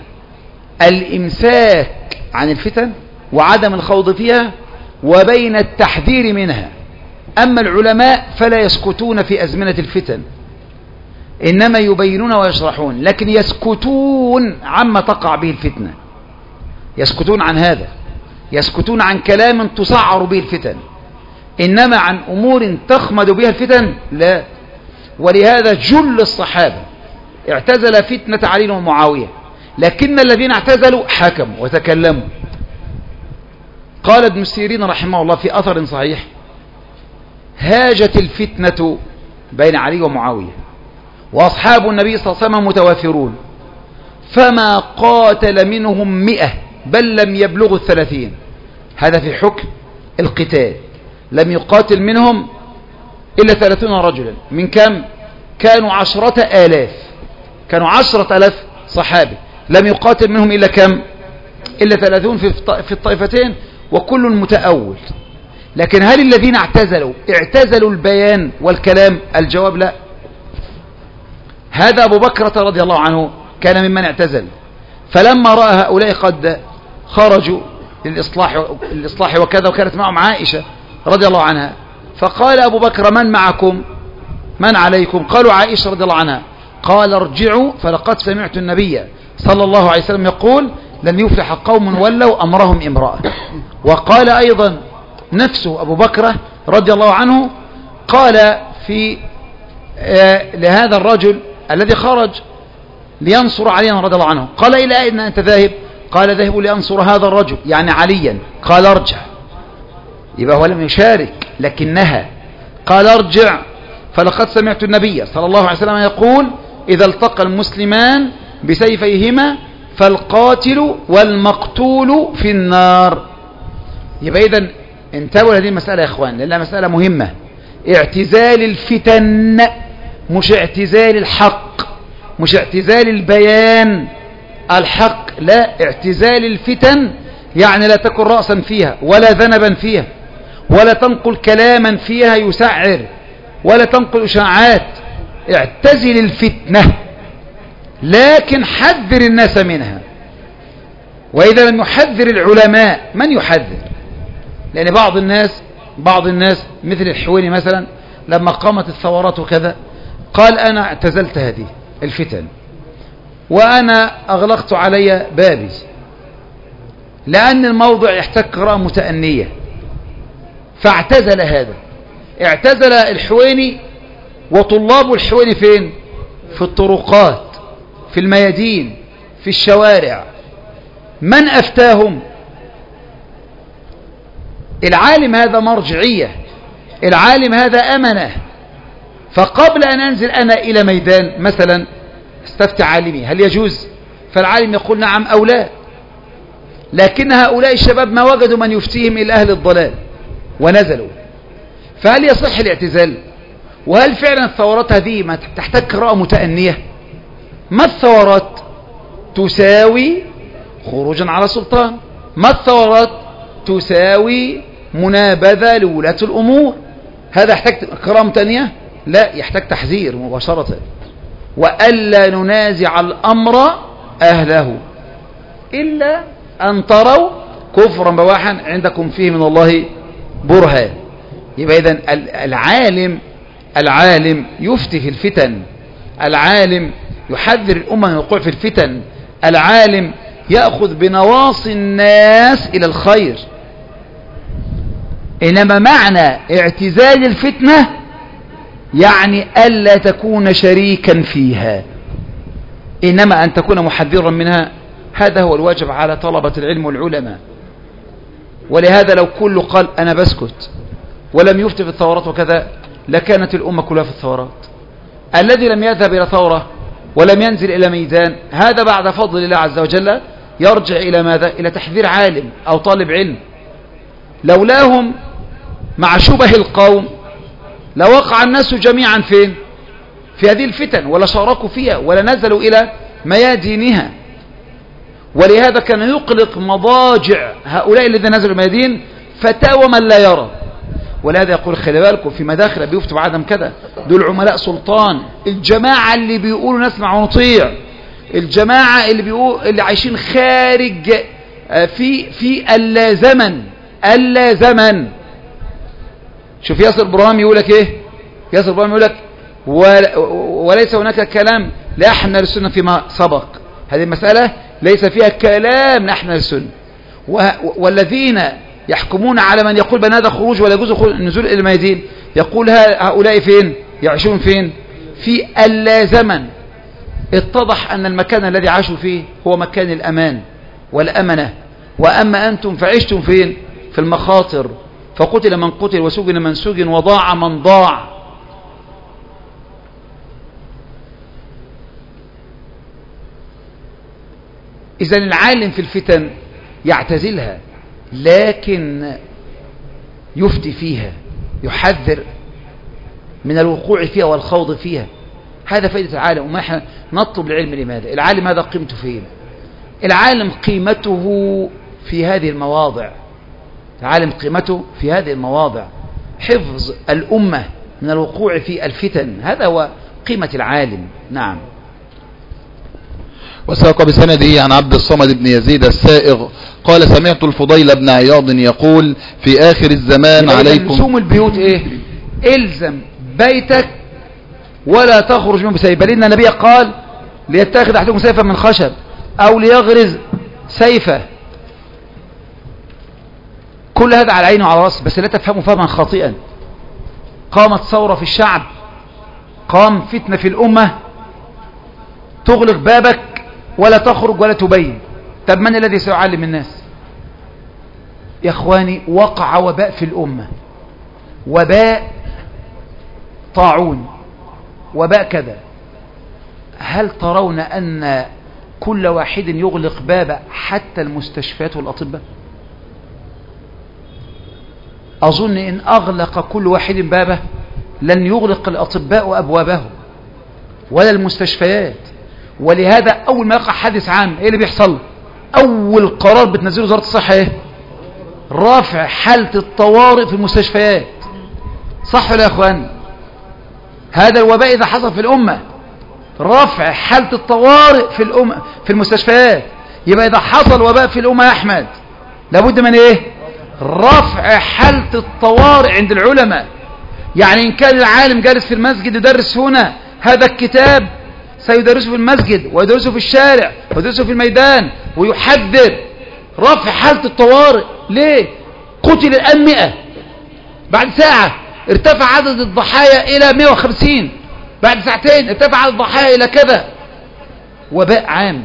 A: الإمساك عن الفتن وعدم الخوض فيها وبين التحذير منها. أما العلماء فلا يسكتون في أزمنة الفتن، إنما يبينون ويشرحون، لكن يسكتون عما تقع به الفتنة، يسكتون عن هذا، يسكتون عن كلام تسعر به الفتن، إنما عن أمور تخمد بها الفتن لا. ولهذا جل الصحابة اعتزل فتنة علي ومعاوية، لكن الذين اعتزلوا حكموا وتكلموا. قال ابن سيرين رحمه الله في أثر صحيح: هاجت الفتنة بين علي ومعاوية وأصحاب النبي صلى الله عليه وسلم متوافرون، فما قاتل منهم 100 بل لم يبلغوا 30. هذا في حكم القتال، لم يقاتل منهم إلا 30 رجلا. من كم؟ كانوا 10,000، كانوا 10,000 صحابي، لم يقاتل منهم إلا كم؟ إلا 30 في الطائفتين، وكل متأول. لكن هل الذين اعتزلوا البيان والكلام؟ الجواب لا. هذا أبو بكر رضي الله عنه كان ممن اعتزل، فلما رأى هؤلاء قد خرجوا للإصلاح وكذا، وكانت معهم عائشة رضي الله عنها، فقال أبو بكر: من معكم؟ من عليكم؟ قالوا: عائشة رضي الله عنها. قال: ارجعوا فلقد سمعت النبي صلى الله عليه وسلم يقول: لن يفلح قوم ولوا أمرهم امرأة. وقال أيضا نفسه أبو بكر رضي الله عنه، قال في لهذا الرجل الذي خرج لينصر عليا رضي الله عنه، قال: إلى أين أنت ذاهب؟ قال: ذاهب لأنصر هذا الرجل، يعني عليا. قال: ارجع. يبقى هو لم يشارك لكنها. قال: ارجع فلقد سمعت النبي صلى الله عليه وسلم يقول: إذا التقى المسلمان بسيفيهما فالقاتل والمقتول في النار. يبقى إذن انتبهوا لهذه المسألة يا إخوان، لأنها مسألة مهمة. اعتزال الفتن مش اعتزال الحق، مش اعتزال البيان الحق، لا، اعتزال الفتن يعني لا تكن رأسا فيها ولا ذنبا فيها، ولا تنقل كلاما فيها يسعر، ولا تنقل إشاعات. اعتزل الفتنة، لكن حذر الناس منها. وإذا لم يحذر العلماء من يحذر؟ لأن بعض الناس مثل الحويني مثلا لما قامت الثورات وكذا قال: أنا اعتزلت هذه الفتن وأنا أغلقت علي بابي، لأن الموضع يحتاج قراءة متأنية، فاعتزل هذا. اعتزل الحويني، وطلاب الحويني فين؟ في الطرقات، في الميادين، في الشوارع. من أفتاهم؟ العالم هذا مرجعية، العالم هذا أمنة. فقبل أن أنزل أنا إلى ميدان مثلا استفتي عالمي هل يجوز، فالعالم يقول نعم أو لا، لكن هؤلاء الشباب ما وجدوا من يفتيهم إلى أهل الضلال ونزلوا. فهل يصح الاعتزال؟ وهل فعلا الثورات هذه ما تحتاج قراءة متأنية؟ ما الثورات تساوي خروجا على سلطان، ما الثورات تساوي منابذة لولاة الأمور. هذا يحتاج قراءة متأنية؟ لا، يحتاج تحذير مباشرة، وألا ننازع الأمر أهله إلا أن تروا كفرا بواحا عندكم فيه من الله برهان. يبقى إذن العالم يفتي في الفتن، العالم يحذر الأمة من الوقوع في الفتن، العالم يأخذ بنواصي الناس إلى الخير. إنما معنى اعتزال الفتنة يعني ألا تكون شريكا فيها، إنما أن تكون محذرا منها. هذا هو الواجب على طلبة العلم والعلماء. ولهذا لو كل قال أنا بسكت ولم يفتي في الثورات وكذا لكانت الأمة كلها في الثورات. الذي لم يذهب إلى ثورة ولم ينزل إلى ميدان، هذا بعد فضل الله عز وجل يرجع إلى ماذا؟ إلى تحذير عالم أو طالب علم. لولاهم مع شبه القوم لوقع الناس جميعا فين؟ في هذه الفتن، ولا شاركوا فيها ولا نزلوا إلى ميادينها. ولهذا كان يقلق مضاجع هؤلاء الذين نزلوا الميادين فتاوى من لا يرى. ولهذا يقول خلي بالكم في مداخل بيفتوا بعدم كذا، دول عملاء سلطان. الجماعة اللي بيقولوا نسمع ونطيع، الجماعة اللي عايشين خارج في اللا زمن. شوف ياسر إبراهيم يقول لك ايه؟ ياسر إبراهيم يقول لك وليس هناك كلام لأحنا للسنة فيما سبق. هذه المسألة ليس فيها كلام لأحنا للسنة. والذين يحكمون على من يقول بأن هذا خروج ولا يجوز النزول إلى الميادين، يقول هؤلاء فين؟ يعيشون فين؟ في اللا زمن. اتضح أن المكان الذي عاشوا فيه هو مكان الأمان والأمنة، وأما أنتم فعشتم فين؟ في المخاطر. فقتل من قتل وسجن من سجن وضاع من ضاع. إذن العالم في الفتن يعتزلها لكن يفتي فيها، يحذر من الوقوع فيها والخوض فيها. هذا فائدة العالم. وما احنا نطلب العلم لماذا؟ العالم هذا قيمته فين؟ العالم قيمته في هذه المواضع. العالم قيمته في هذه المواضع، حفظ الأمة من الوقوع في الفتن، هذا هو قيمة العالم. نعم.
B: وساق بسنده عن عبد الصمد بن يزيد السائغ قال سمعت الفضيل بن عياض يقول في آخر الزمان عليكم
A: لزوم البيوت ايه؟ الزم بيتك ولا تخرج منه بسيف، بل إن النبي قال ليتخذ أحدكم سيفا من خشب أو ليغرز سيفه. كل هذا على عينه وعلى راسه، بس لا تفهموا فهما خاطئا. قامت ثورة في الشعب، قام فتنة في الأمة، تغلق بابك ولا تخرج ولا تبين. طب من الذي سيعلم الناس؟ يا اخواني وقع وباء في الأمة، وباء طاعون، وباء كذا. هل ترون أن كل واحد يغلق بابه حتى المستشفيات والأطباء؟ أظن إن أغلق كل واحد بابه لن يغلق الأطباء أبوابه ولا المستشفيات. ولهذا أول ما يقع حادث عام إيه اللي بيحصل؟ أول قرار بتنزله وزارة الصحة إيه؟ رفع حالة الطوارئ في المستشفيات. صح ولا يا أخوان؟ هذا الوباء إذا حصل في الأمة رفع حالة الطوارئ في الأمة في المستشفيات. يبقى إذا حصل وباء في الأمة يا أحمد لابد من إيه؟ رفع حالة الطوارئ عند العلماء. يعني إن كان العالم جالس في المسجد يدرس هنا هذا الكتاب سيدرسه في المسجد ويدرسه في الشارع ويدرسه في الميدان ويحذر. رفع حالة الطوارئ. ليه؟ قتل الآن 100، بعد ساعة ارتفع عدد الضحايا إلى 150، بعد ساعتين ارتفع عدد الضحايا إلى كذا. وباء عام.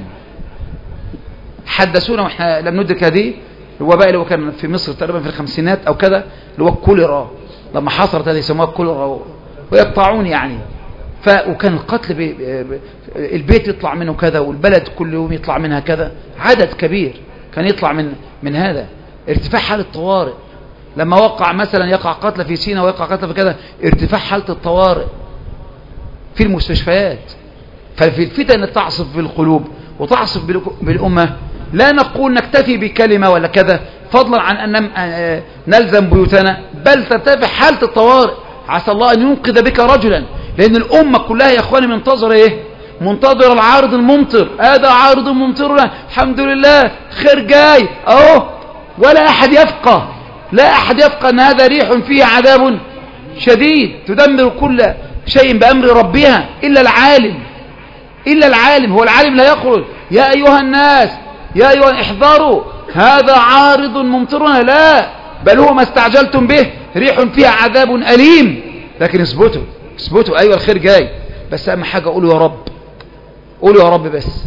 A: حدثونا واحنا لم ندرك هذه الوباء اللي هو كان في مصر تقريبا في الخمسينات أو كذا، اللي هو الكوليرا. لما حصلت هذه يسموها الكوليرا ويقطعون يعني. وكان القتل البيت يطلع منه كذا والبلد كل يوم يطلع منها كذا، عدد كبير كان يطلع من هذا. ارتفاع حالة الطوارئ. لما وقع مثلا يقع قتل في سيناء ويقع قتل في كذا، ارتفاع حالة الطوارئ في المستشفيات. ففي الفتن تعصف بالقلوب وتعصف بالأمة. لا نقول نكتفي بكلمة ولا كذا فضلا عن أن نلزم بيوتنا، بل ترتفع حالة الطوارئ. عسى الله أن ينقذ بك رجلا، لأن الأمة كلها يا أخواني منتظرة إيه؟ منتظر العارض الممطر. هذا عارض ممطرنا الحمد لله خير جاي أهو. ولا أحد يفقه، لا أحد يفقه أن هذا ريح فيه عذاب شديد تدمر كل شيء بأمر ربها إلا العالم. إلا العالم. هو العالم لا يقول يا أيها الناس يا أيها احذروا هذا عارض ممطرنا، لا، بل هو ما استعجلتم به ريح فيها عذاب أليم. لكن اثبتوا اثبتوا، ايوه الخير جاي، بس اهم حاجة قولوا يا رب، قولوا يا رب بس.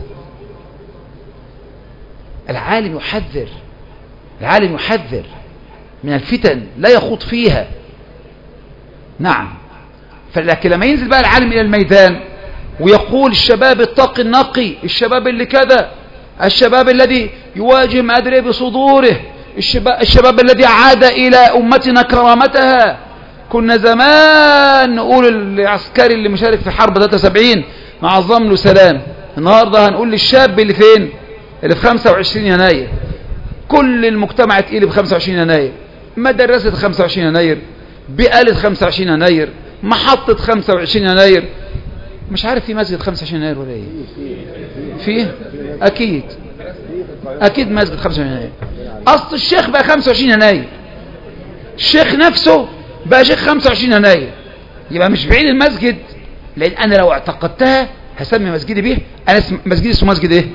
A: العالم يحذر، العالم يحذر من الفتن، لا يخوض فيها. نعم. فلكن لما ينزل بقى العالم الى الميدان ويقول الشباب التقي النقي، الشباب اللي كذا، الشباب الذي يواجه ما أدري بصدوره، الشباب الذي عاد إلى أمتنا كرامتها. كنا زمان نقول العسكري اللي مشارك في حرب 73 نعظم له سلام، النهاردة هنقول للشاب اللي فين، اللي في 25 يناير. كل المجتمع تقيل ب 25 يناير، مدرسة 25 يناير، بقالة 25 يناير، محطة 25 يناير. مش عارف في مسجد 25 يناير ولا ايه؟ فيه اكيد، اكيد مسجد 25 يناير. اصل الشيخ بقى 25 يناير، الشيخ نفسه بقى شيخ 25 يناير. يبقى مش بعيد المسجد، لان انا لو اعتقدتها هسمي مسجدي بيه. انا مسجدي اسمه مسجد ايه؟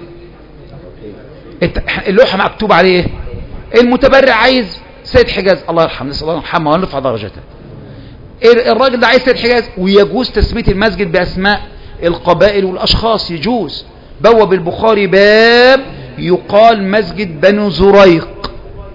A: اللوحة مكتوب عليه ايه؟ المتبرع عايز سيد حجاز، الله يرحمه، نسأل الله يرحمه ونرفع درجته. الراجل ده عايز سيد حجاز، ويجوز تسمية المسجد بأسماء القبائل والأشخاص، يجوز. بوب البخاري باب يقال مسجد بنو زريق،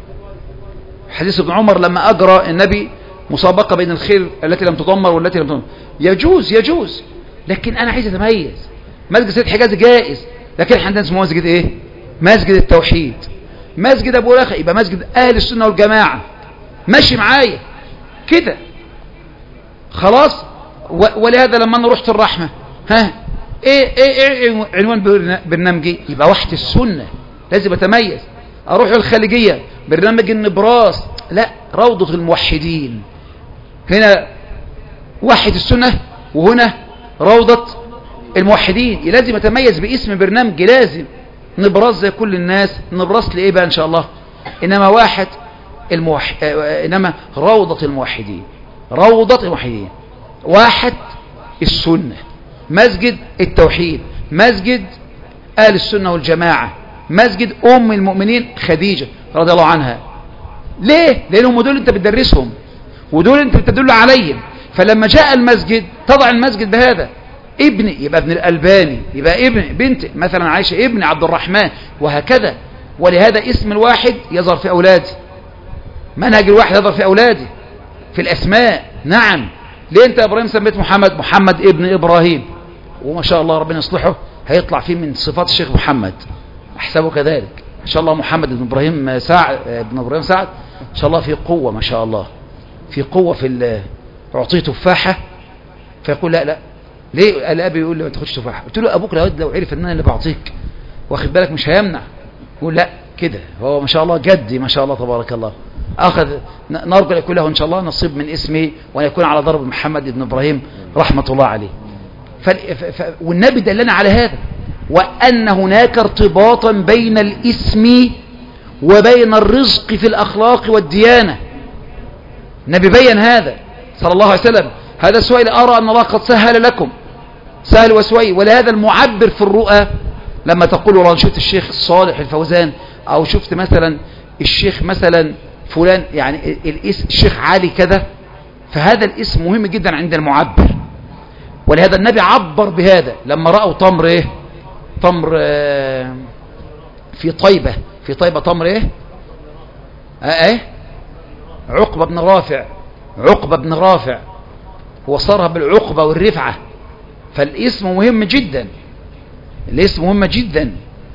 A: حديث ابن عمر لما أجرى النبي مسابقة بين الخيل التي لم تدمر والتي لم تدمر. يجوز، يجوز، لكن أنا عايز أتميز. مسجد سيد حجاز جائز، لكن احنا عندنا اسمه مسجد إيه؟ مسجد التوحيد. مسجد أبو لخ يبقى مسجد أهل السنة والجماعة. ماشي معايا كده خلاص. ولهذا لما انا رحت الرحمة، ها ايه عنوان برنامجي؟ يبقى وحدة السنة، لازم اتميز. اروح الخليجية برنامج النبراس، لا، روضة الموحدين. هنا وحدة السنة وهنا روضة الموحدين. لازم اتميز باسم برنامجي، لازم. نبراس زي كل الناس، نبراس لايه بقى ان شاء الله؟ انما واحد انما روضة الموحدين، روضة الموحدين، واحد السنة، مسجد التوحيد، مسجد أهل السنة والجماعة، مسجد أم المؤمنين خديجة رضي الله عنها. ليه؟ لأنهم دول أنت بتدرسهم ودول أنت بتدل عليهم. فلما جاء المسجد تضع المسجد بهذا. ابني يبقى ابن الألباني، يبقى ابن بنت مثلا عائشة ابن عبد الرحمن، وهكذا. ولهذا اسم الواحد يظهر في أولادي، منهج الواحد يظهر في أولادي في الأسماء. نعم. ليه أنت يا إبراهيم سميت محمد؟ محمد ابن إبراهيم، وما شاء الله ربنا يصلحه هيطلع فيه من صفات الشيخ محمد، أحسبه كذلك إن شاء الله. محمد ابن إبراهيم سعد، ابن إبراهيم سعد إن شاء الله في قوة، ما شاء الله في قوة. في أعطيه تفاحة فيقول لا لا، ليه؟ الأبي يقول له ما تاخدش تفاحة. قلت له أبوك لو عرف إن أنا اللي بعطيك واخد بالك مش هيمنع. يقول لا كده، هو ما شاء الله جدي ما شاء الله تبارك الله. أخذ نرجو يكون له إن شاء الله نصيب من اسمه وأن يكون على ضرب محمد بن إبراهيم رحمة الله عليه. والنبي دلنا على هذا، وأن هناك ارتباطا بين الاسم وبين الرزق في الأخلاق والديانة. النبي بين هذا صلى الله عليه وسلم. هذا سؤال أرى أن الله قد سهل لكم، سهل وسوي. ولهذا المعبر في الرؤى لما تقول والله شفت الشيخ صالح الفوزان، أو شفت مثلا الشيخ مثلا فلان، يعني الاسم الشيخ علي كذا، فهذا الاسم مهم جدا عند المعبر. ولهذا النبي عبر بهذا لما رأوا تمر ايه؟ تمر في طيبة، في طيبة تمر ايه؟ عقبة بن رافع، عقبة بن رافع، هو صارها بالعقبة والرفعة. فالاسم مهم جدا، الاسم مهم جدا.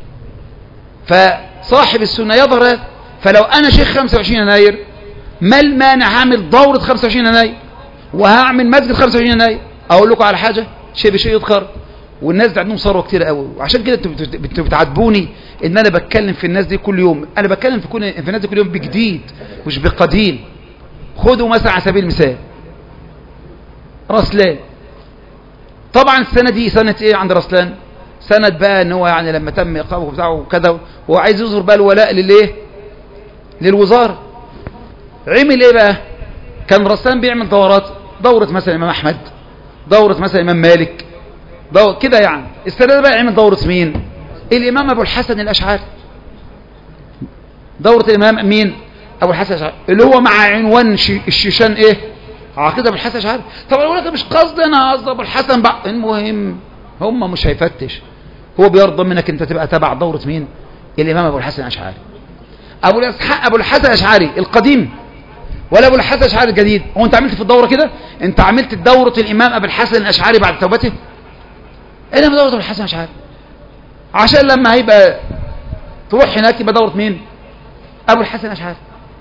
A: فصاحب السنة يظهر. فلو أنا شيخ 25 يناير ما المانع هعمل دورة 25 يناير وهعمل مسجد 25 يناير؟ أقول لكم على حاجة، شيء بشيء يذكر، والناس دي عندهم ثروة كتير قوي. وعشان كده انتوا بتعاتبوني ان انا بتكلم في الناس دي كل يوم. انا بتكلم في الناس دي كل يوم بجديد مش بقديم. خدوا مثلا على سبيل المثال رسلان. طبعا السنة دي سنة ايه عند رسلان؟ سنة بقى ان هو يعني لما تم اقامه بتاعه وكذا، وهو عايز يظهر بقى الولاء للايه؟ للوزارة. عمل ايه بقى؟ كان رسلان بيعمل دورات، دورة مثلا امام احمد، دورة مثلا امام مالك، دورة كده يعني. السنة دي بقى عمل دورة مين؟ الامام ابو الحسن الاشعري. دورة الامام مين؟ ابو الحسن الاشعري، اللي هو مع عنوان الشيشان ايه؟ عقيدة أبو الحسن الأشعري. طب أقول لك مش قصدي أنا، قصدي أبو الحسن بقى. المهم هم مش هيفتش، هو بيرضى منك أنت تبقى تبع دورة مين؟ الإمام أبو الحسن الأشعري. أبو الحسن الأشعري القديم ولا أبو الحسن الأشعري الجديد؟ هو أنت عملت في الدورة كده؟ أنت عملت دورة الإمام أبو الحسن الأشعري بعد توبته؟ إنما دورة أبو الحسن الأشعري عشان لما هيبقى تروح هناك يبقى دورة مين؟ أبو الحسن الأشعري.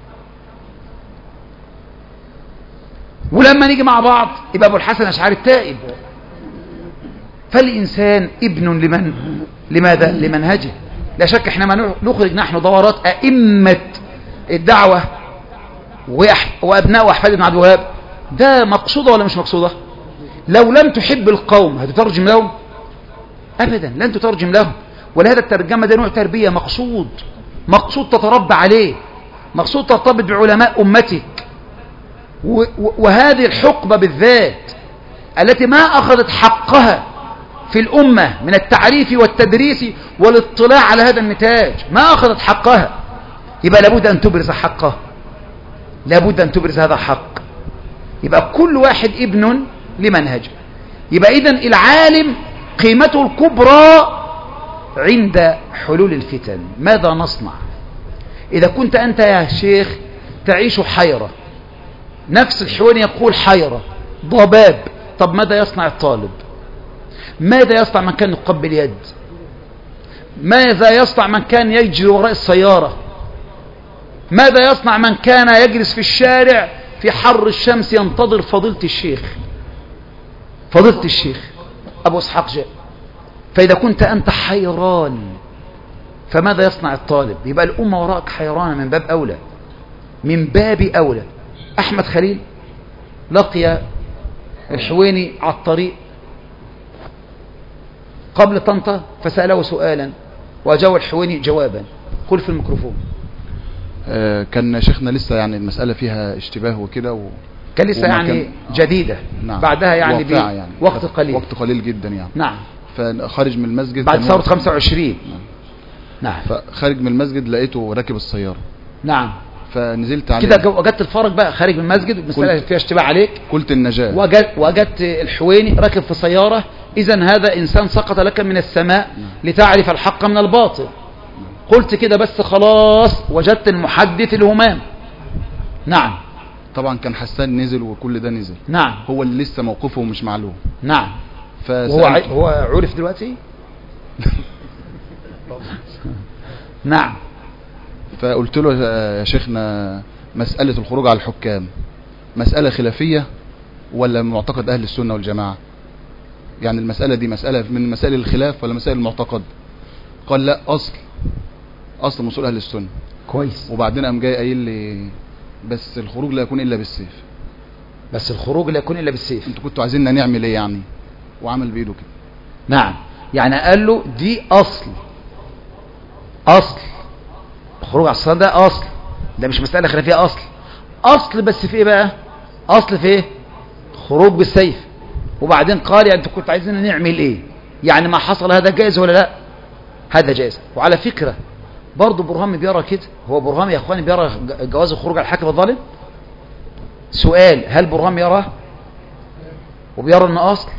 A: ولما نيجي مع بعض يبقى أبو الحسن الأشعري التائب. فالإنسان ابن لمن؟ لماذا؟ لمنهجه. لا شك حينما نخرج نحن دورات أئمة الدعوة وأبناء وأحفاد ابن عبد الوهاب، ده مقصودة ولا مش مقصودة؟ لو لم تحب القوم هتترجم لهم؟ أبدا لن تترجم لهم. ولهذا الترجمة ده نوع تربية مقصود تتربى عليه، مقصود ترتبط بعلماء أمتك. وهذه الحقبة بالذات التي ما أخذت حقها في الأمة من التعريف والتدريس والاطلاع على هذا النتاج، ما أخذت حقها، يبقى لابد أن تبرز حقه، لابد أن تبرز هذا الحق. يبقى كل واحد ابن لمنهج. يبقى إذن العالم قيمته الكبرى عند حلول الفتن. ماذا نصنع إذا كنت أنت يا شيخ تعيش حيرة؟ نفس الحواني يقول حيرة ضباب. طب ماذا يصنع الطالب؟ ماذا يصنع من كان يقبل يد؟ ماذا يصنع من كان يجري وراء السيارة؟ ماذا يصنع من كان يجلس في الشارع في حر الشمس ينتظر فضيلة الشيخ أبو إسحاق جاء؟ فإذا كنت أنت حيران فماذا يصنع الطالب؟ يبقى الأمة وراءك حيرانة من باب أولى. أحمد خليل لقي الحويني على الطريق قبل طنطا فسأله سؤالا وأجاب الحويني جوابا. قل في الميكروفون.
B: كان شيخنا لسه يعني المسألة فيها اشتباه وكده
A: كان لسه يعني جديدة.
B: نعم.
A: بعدها يعني وقت قليل
B: جدا يعني.
A: نعم.
B: فخارج من المسجد
A: بعد ثورة 25. نعم.
B: فخارج من المسجد لقيته راكب السيارة.
A: نعم.
B: فنزلت عليه
A: كده وجدت الفرق بقى خارج من المسجد المسألة فيها اشتباه عليك.
B: قلت النجاة.
A: وجدت الحويني راكب في سيارة. إذن هذا إنسان سقط لك من السماء لتعرف الحق من الباطل. قلت كده بس خلاص وجدت المحدث الهمام. نعم.
B: طبعا كان حسان نزل وكل ده نزل.
A: نعم.
B: هو اللي لسه موقفه مش معلوم.
A: نعم. هو عرف دلوقتي. نعم.
B: فقلت له يا شيخنا مسألة الخروج على الحكام مسألة خلافية ولا معتقد أهل السنة والجماعة؟ يعني المسألة دي مسألة من مسائل الخلاف ولا مسائل المعتقد؟ قال لا، أصل مسؤول أهل السنة.
A: كويس.
B: وبعدين قام جاي قايل لي بس الخروج لا يكون إلا بالسيف. انتوا كنتوا عايزيننا نعمل ايه يعني؟ وعمل بإيده كده.
A: نعم. يعني قال له دي أصل الخروج على الصلاة ده أصل، ده مش مسألة خلافية. أصل بس في إيه بقى؟ أصل في إيه؟ خروج بالسيف. وبعدين قال يعني انتوا كنتوا عايزيننا نعمل ايه؟ يعني ما حصل هذا جائز ولا لا؟ هذا جائز. وعلى فكرة برضو برهامي بيرى كده. هو برهامي يا اخواني بيرى جواز الخروج على الحاكم الظالم؟ سؤال، هل برهامي يراه؟ وبيرى انه اصل؟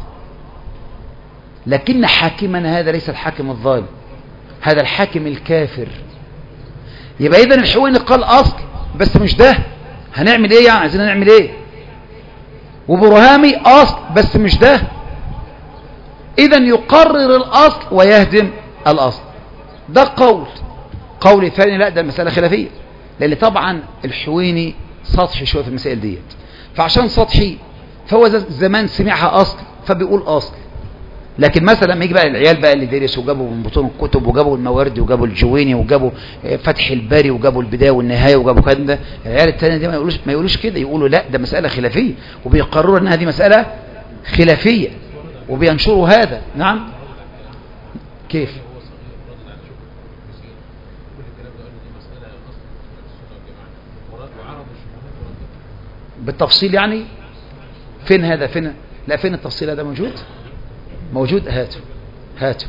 A: لكن حاكمنا هذا ليس الحاكم الظالم، هذا الحاكم الكافر. يبقى اذا الحويني قال اصل بس مش ده. هنعمل ايه يعني؟ عايزين نعمل ايه؟ وبرهامي أصل بس مش ده. إذن يقرر الأصل ويهدم الأصل. ده قول ثاني لا، ده المسألة خلافية. لأن طبعا الحويني سطحي شوية في المسائل ديت، فعشان سطحي فهو زمان سمعها أصل فبيقول أصل. لكن مثلا لما يجي بقى العيال بقى اللي درسوا وجابوا من بطون الكتب وجابوا المواردي وجابوا الجويني وجابوا فتح الباري وجابوا البداية والنهاية وجابوا كده، العيال التانية دي ما يقولوش كده، يقولوا لا ده مسألة خلافية، وبيقرروا ان هذه مسألة خلافية وبينشروا هذا. نعم. كيف؟ بالتفصيل يعني؟ فين هذا؟ فين؟ لا، فين التفصيل؟ هذا موجود. هات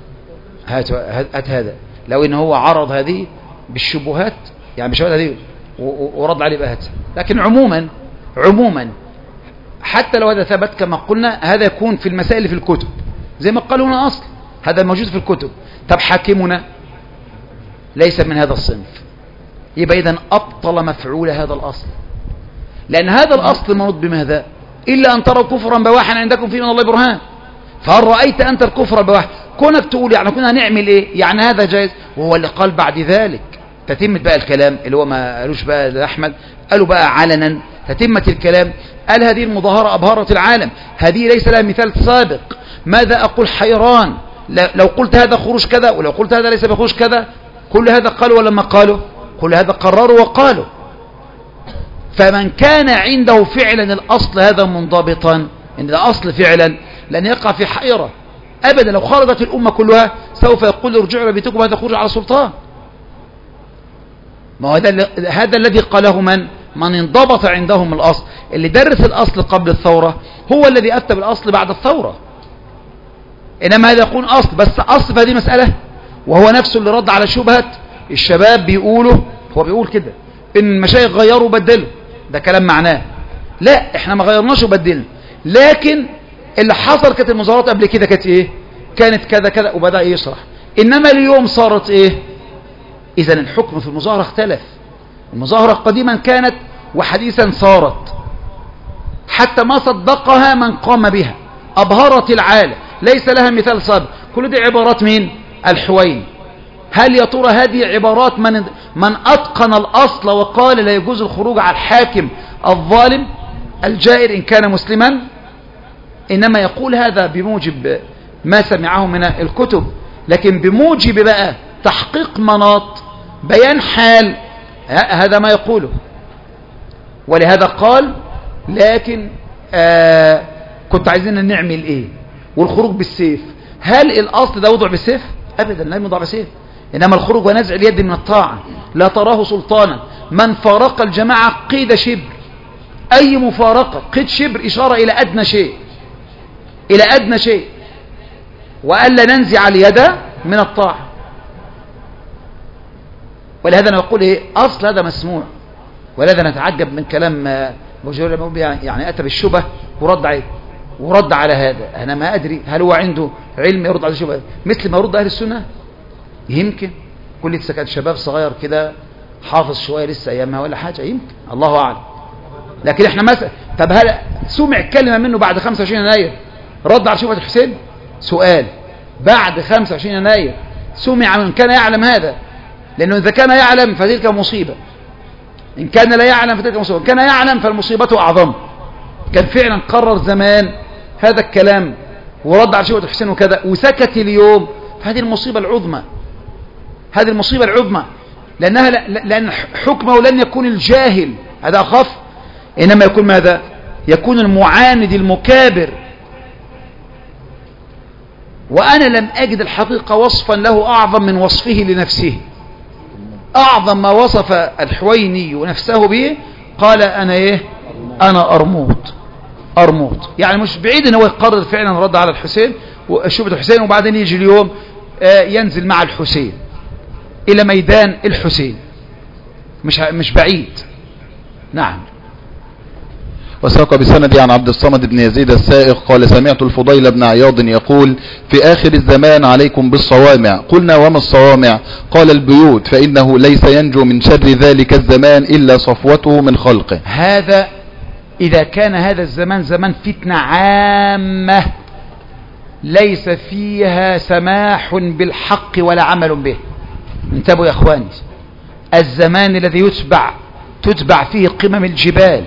A: هذا. لو ان هو عرض هذه بالشبهات يعني بالشبهات هذه ورد عليه بهات. لكن عموما حتى لو هذا ثبت كما قلنا هذا يكون في المسائل في الكتب زي ما قالوا هنا أصل، هذا موجود في الكتب. طب حاكمنا ليس من هذا الصنف، يبقى إذن أبطل مفعول هذا الأصل، لأن هذا الأصل منوط بماذا؟ إلا أن تروا كفرا بواحا عندكم فيه من الله برهان. فهل رأيت أنت الكفر البواح؟ كونك تقول يعني كنا هنعمل إيه؟ يعني هذا جائز. وهو اللي قال بعد ذلك تتمة بقى الكلام اللي هو ما قالوش بقى لأحمد، قالوا بقى علنا تتمة الكلام. قال هذه المظاهرة أبهرت العالم، هذه ليس لها مثال سابق. ماذا أقول حيران؟ لو قلت هذا خروج كذا ولو قلت هذا ليس بخروج كذا. كل هذا قالوا ولا ما قالوا؟ كل هذا قرروا وقالوا. فمن كان عنده فعلا الأصل هذا منضبطا إن الأصل فعلا لن يقع في حيرة أبدا. لو خرجت الأمة كلها سوف يقول ارجعوا إلى بيتكم، هذا خروج على سلطان. ما هو هذا الذي قاله من انضبط عندهم الأصل. اللي درس الأصل قبل الثورة هو الذي أفتى بالأصل بعد الثورة. إنما هذا يكون أصل بس أصل في هذه مسألة، وهو نفسه اللي رد على شبهة الشباب بيقولوا، هو بيقول كده إن المشايخ غيروا وبدلوا، ده كلام معناه لا احنا ما غيرناش وبدلنا، لكن اللي حصل كانت المظاهرات قبل كده كانت ايه؟ كانت كذا كذا وبدأ يشرح. انما اليوم صارت ايه؟ اذا الحكم في المظاهرة اختلف. المظاهرة قديما كانت وحديثا صارت، حتى ما صدقها من قام بها، ابهرت العالم، ليس لها مثال سابق. كل دي عبارات مين؟ الحويني. هل يا ترى هذه عبارات من أتقن الأصل وقال لا يجوز الخروج على الحاكم الظالم الجائر إن كان مسلما؟ إنما يقول هذا بموجب ما سمعه من الكتب، لكن بموجب بقى تحقيق مناط بيان حال هذا ما يقوله. ولهذا قال لكن كنت عايزين نعمل إيه؟ والخروج بالسيف، هل الأصل ده وضع بالسيف؟ أبدا لا يوضع بالسيف، إنما الخروج ونزع اليد من الطاعة. لا تراه سلطانا من فارق الجماعة قيد شبر. أي مفارقة قيد شبر إشارة إلى أدنى شيء، إلى أدنى شيء، وألا ننزع اليد من الطاعة. ولهذا أنا أقول إيه؟ أصل هذا مسموع. ولهذا نتعجب من كلام يعني أتى بالشبه ورد على هذا. أنا ما أدري هل هو عنده علم يرد على الشبه مثل ما يرد أهل السنة؟ يمكن كل لسه كان شباب صغير كده حافظ شوية لسه أيامها ولا حاجة، يمكن الله أعلم. لكن احنا مثلا طب هل سمع كلمة منه بعد 25 يناير رد على شبهة الحسين؟ سؤال، بعد 25 يناير سمع من كان يعلم هذا؟ لأنه إذا كان يعلم فتلك مصيبة، إن كان لا يعلم فتلك مصيبة، إن كان يعلم فالمصيبة أعظم. كان فعلا قرر زمان هذا الكلام ورد على شبهة الحسين وكذا وسكت اليوم، فهذه المصيبة العظمى، هذه المصيبة العظمى، لأن حكمه لن يكون الجاهل، هذا أخف، إنما يكون ماذا؟ يكون المعاند المكابر. وأنا لم أجد الحقيقة وصفا له أعظم من وصفه لنفسه. أعظم ما وصف الحويني نفسه به قال أنا إيه؟ أنا أرموط. يعني مش بعيد أنه يقرر فعلا رد على الحسين وشبهة الحسين، وبعدين يجي اليوم ينزل مع الحسين إلى ميدان الحسين، مش بعيد. نعم.
B: وساق بسند عن عبد الصمد بن يزيد السائق قال سمعت الفضيل بن عياض يقول في آخر الزمان عليكم بالصوامع. قلنا وما الصوامع؟ قال البيوت، فإنه ليس ينجو من شر ذلك الزمان إلا صفوته من خلقه.
A: هذا إذا كان هذا الزمان زمان فتنة عامة ليس فيها سماح بالحق ولا عمل به. انتبهوا يا أخواني، الزمان الذي تتبع فيه قمم الجبال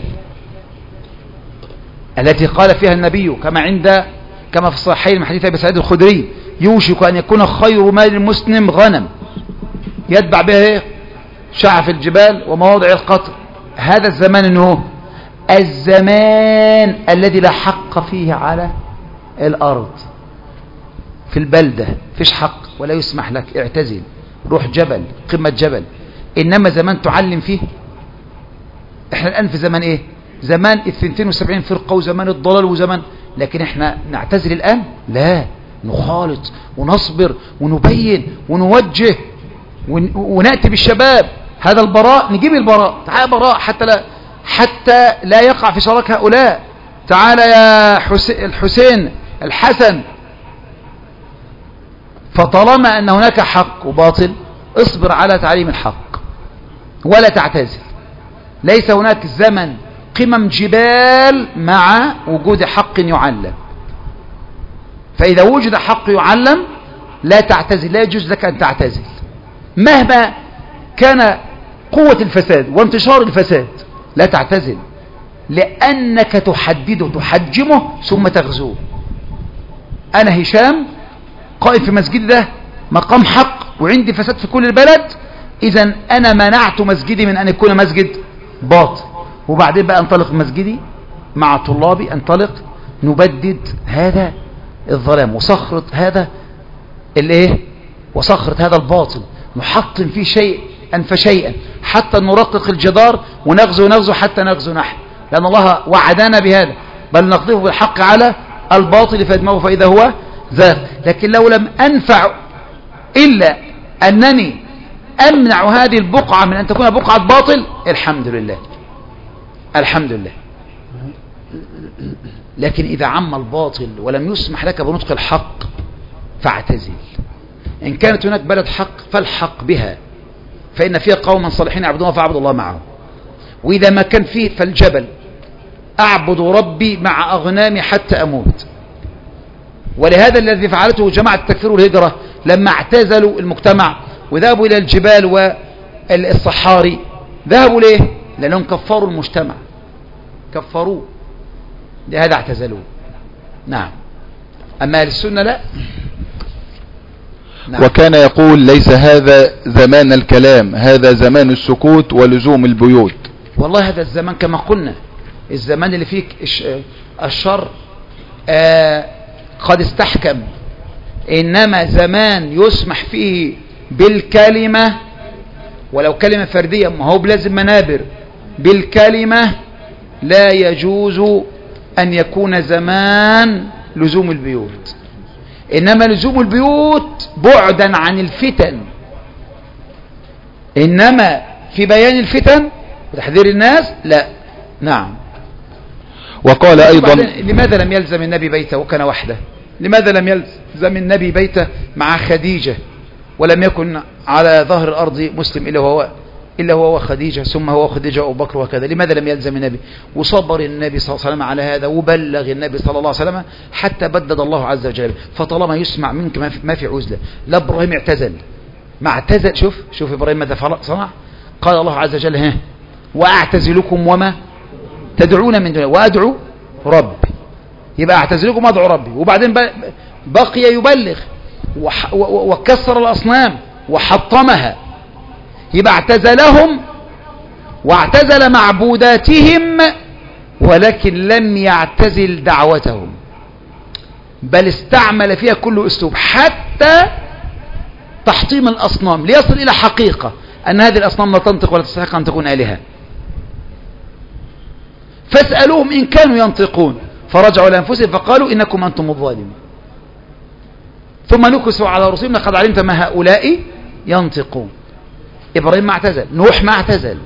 A: التي قال فيها النبي كما في الصحيحين من حديث أبي سعيد الخدري يوشك أن يكون خير مال المسلم غنم يتبع بها شعف الجبال ومواضع القطر. هذا الزمان انه الزمان الذي لا حق فيه على الأرض. في البلدة فيش حق ولا يسمح لك، اعتزل، روح جبل، قمة جبل. إنما زمان تعلم فيه. احنا الآن في زمان ايه؟ زمان 72 فرقة وزمان الضلال وزمان، لكن احنا نعتزل الآن؟ لا، نخالط ونصبر ونبين ونوجه ونأتي بالشباب. هذا البراء، نجيب البراء، تعال براء حتى لا يقع في شراك هؤلاء. تعالى يا الحسين الحسن. فطالما أن هناك حق وباطل اصبر على تعليم الحق ولا تعتزل. ليس هناك زمن قمم جبال مع وجود حق يعلم. فإذا وجد حق يعلم لا تعتزل، لا يجوز لك أن تعتزل مهما كان قوة الفساد وانتشار الفساد. لا تعتزل، لأنك تحدده تحجمه ثم تغزوه. أنا هشام قائم في مسجد ده مقام حق وعندي فساد في كل البلد، إذن أنا منعت مسجدي من أن يكون مسجد باطل. وبعدين بقى انطلق مسجدي مع طلابي، انطلق نبدد هذا الظلام وصخرة هذا الايه، وصخرة هذا الباطل، نحطم فيه شيئا فشيئا حتى نرقق الجدار ونغزو حتى نغزو نحن، لأن الله وعدنا بهذا. بل نقذفه بالحق على الباطل فيدمغه فإذا هو زاغ. لكن لو لم أنفع إلا أنني أمنع هذه البقعة من أن تكون بقعة باطل، الحمد لله الحمد لله. لكن إذا عم الباطل ولم يسمح لك بنطق الحق فاعتزل. إن كانت هناك بلد حق فالحق بها، فإن فيها قوما صالحين يعبدون فاعبد الله معهم. وإذا ما كان فيه فالجبل أعبد ربي مع أغنامي حتى أموت. ولهذا الذي فعلته جماعة التكفير والهجرة لما اعتزلوا المجتمع وذهبوا إلى الجبال والصحاري، ذهبوا ليه؟ لأنهم كفروا المجتمع، كفروه، لهذا اعتزلوه. نعم. أما أهل السنة لا.
B: نعم. وكان يقول ليس هذا زمان الكلام، هذا زمان السكوت ولزوم البيوت.
A: والله هذا الزمان كما قلنا الزمان اللي فيه الشر قد استحكم. إنما زمان يسمح فيه بالكلمة ولو كلمة فردية، ما هو بلازم منابر، بالكلمة لا يجوز أن يكون زمان لزوم البيوت. إنما لزوم البيوت بعدا عن الفتن، إنما في بيان الفتن وتحذير الناس لا. نعم.
B: وقال أيضا
A: لماذا لم يلزم النبي بيته وكان وحده؟ لماذا لم يلزم النبي بيته مع خديجة ولم يكن على ظهر الأرض مسلم إلا هو وخديجة، ثم هو وخديجة وأبو بكر وكذا؟ لماذا لم يلزم النبي؟ وصبر النبي صلى الله عليه وسلم على هذا وبلغ النبي صلى الله عليه وسلم حتى بدد الله عز وجل. فطالما يسمع منك ما في عزلة. لا إبراهيم اعتزل، ما اعتزل. شوف إبراهيم ماذا صنع. قال الله عز وجل وأعتزلكم وما تدعون من دونه وأدعو ربي. يبقى أعتزلكم وأدعو ربي. وبعدين بقي يبلغ وكسر الأصنام وحطمها. يبقى اعتزلهم واعتزل معبوداتهم، ولكن لم يعتزل دعوتهم، بل استعمل فيها كل أسلوب حتى تحطيم الأصنام ليصل إلى حقيقة أن هذه الأصنام لا تنطق ولا تستحق أن تكون آلهة. فاسألوهم إن كانوا ينطقون فرجعوا لأنفسهم فقالوا إنكم أنتم الظالمون. ثم نكسوا على رسولهم لقد علمت ما هؤلاء ينطقون. إبراهيم ما اعتزل، نوح ما اعتزل،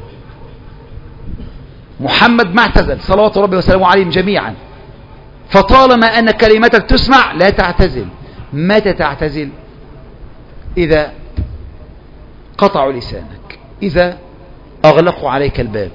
A: محمد ما اعتزل صلوات ربي وسلامه عليهم جميعا. فطالما أن كلمتك تسمع لا تعتزل. متى تعتزل؟ إذا قطعوا لسانك، إذا أغلقوا عليك الباب.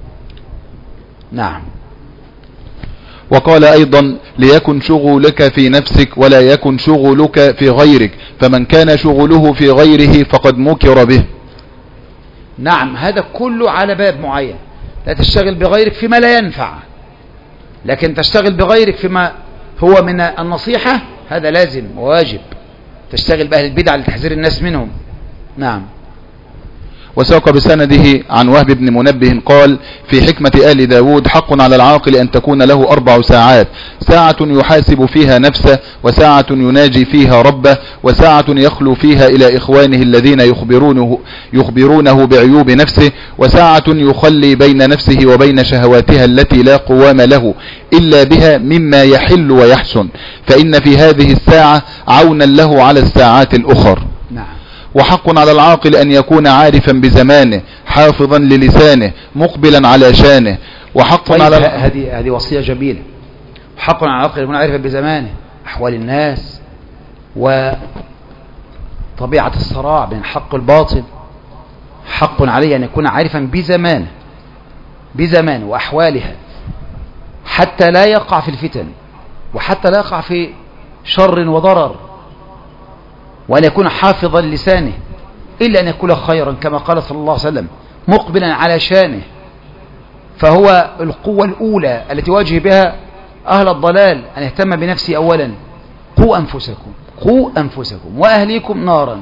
A: نعم.
B: وقال أيضا ليكن شغلك في نفسك ولا يكن شغلك في غيرك، فمن كان شغله في غيره فقد مكر به.
A: نعم. هذا كله على باب معين. لا تشتغل بغيرك فيما لا ينفع، لكن تشتغل بغيرك فيما هو من النصيحة، هذا لازم وواجب. تشتغل بأهل البدع لتحذير الناس منهم. نعم.
B: وساق بسنده عن وهب بن منبه قال في حكمة آل داود حق على العاقل أن تكون له 4 ساعات، ساعة يحاسب فيها نفسه، وساعة يناجي فيها ربه، وساعة يخلو فيها إلى إخوانه الذين يخبرونه بعيوب نفسه، وساعة يخلي بين نفسه وبين شهواتها التي لا قوام له إلا بها مما يحل ويحسن، فإن في هذه الساعة عونا له على الساعات الأخر.
A: نعم.
B: وحق على العاقل أن يكون عارفا بزمانه حافظا للسانه مقبلا على شانه. وحق
A: طيب
B: على
A: هذه وصية جميلة. حق على العاقل يكون عارفا بزمانه، أحوال الناس وطبيعة الصراع بين الحق والباطل. حق عليه أن يكون عارفا بزمانه وأحوالها، حتى لا يقع في الفتن، وحتى لا يقع في شر وضرر، وأن يكون حافظا لسانه إلا أن يكون خيرا كما قال صلى الله عليه وسلم، مقبلا على شانه. فهو القوة الأولى التي واجه بها أهل الضلال أن يهتم بنفسه أولا. قوا أنفسكم وأهليكم نارا.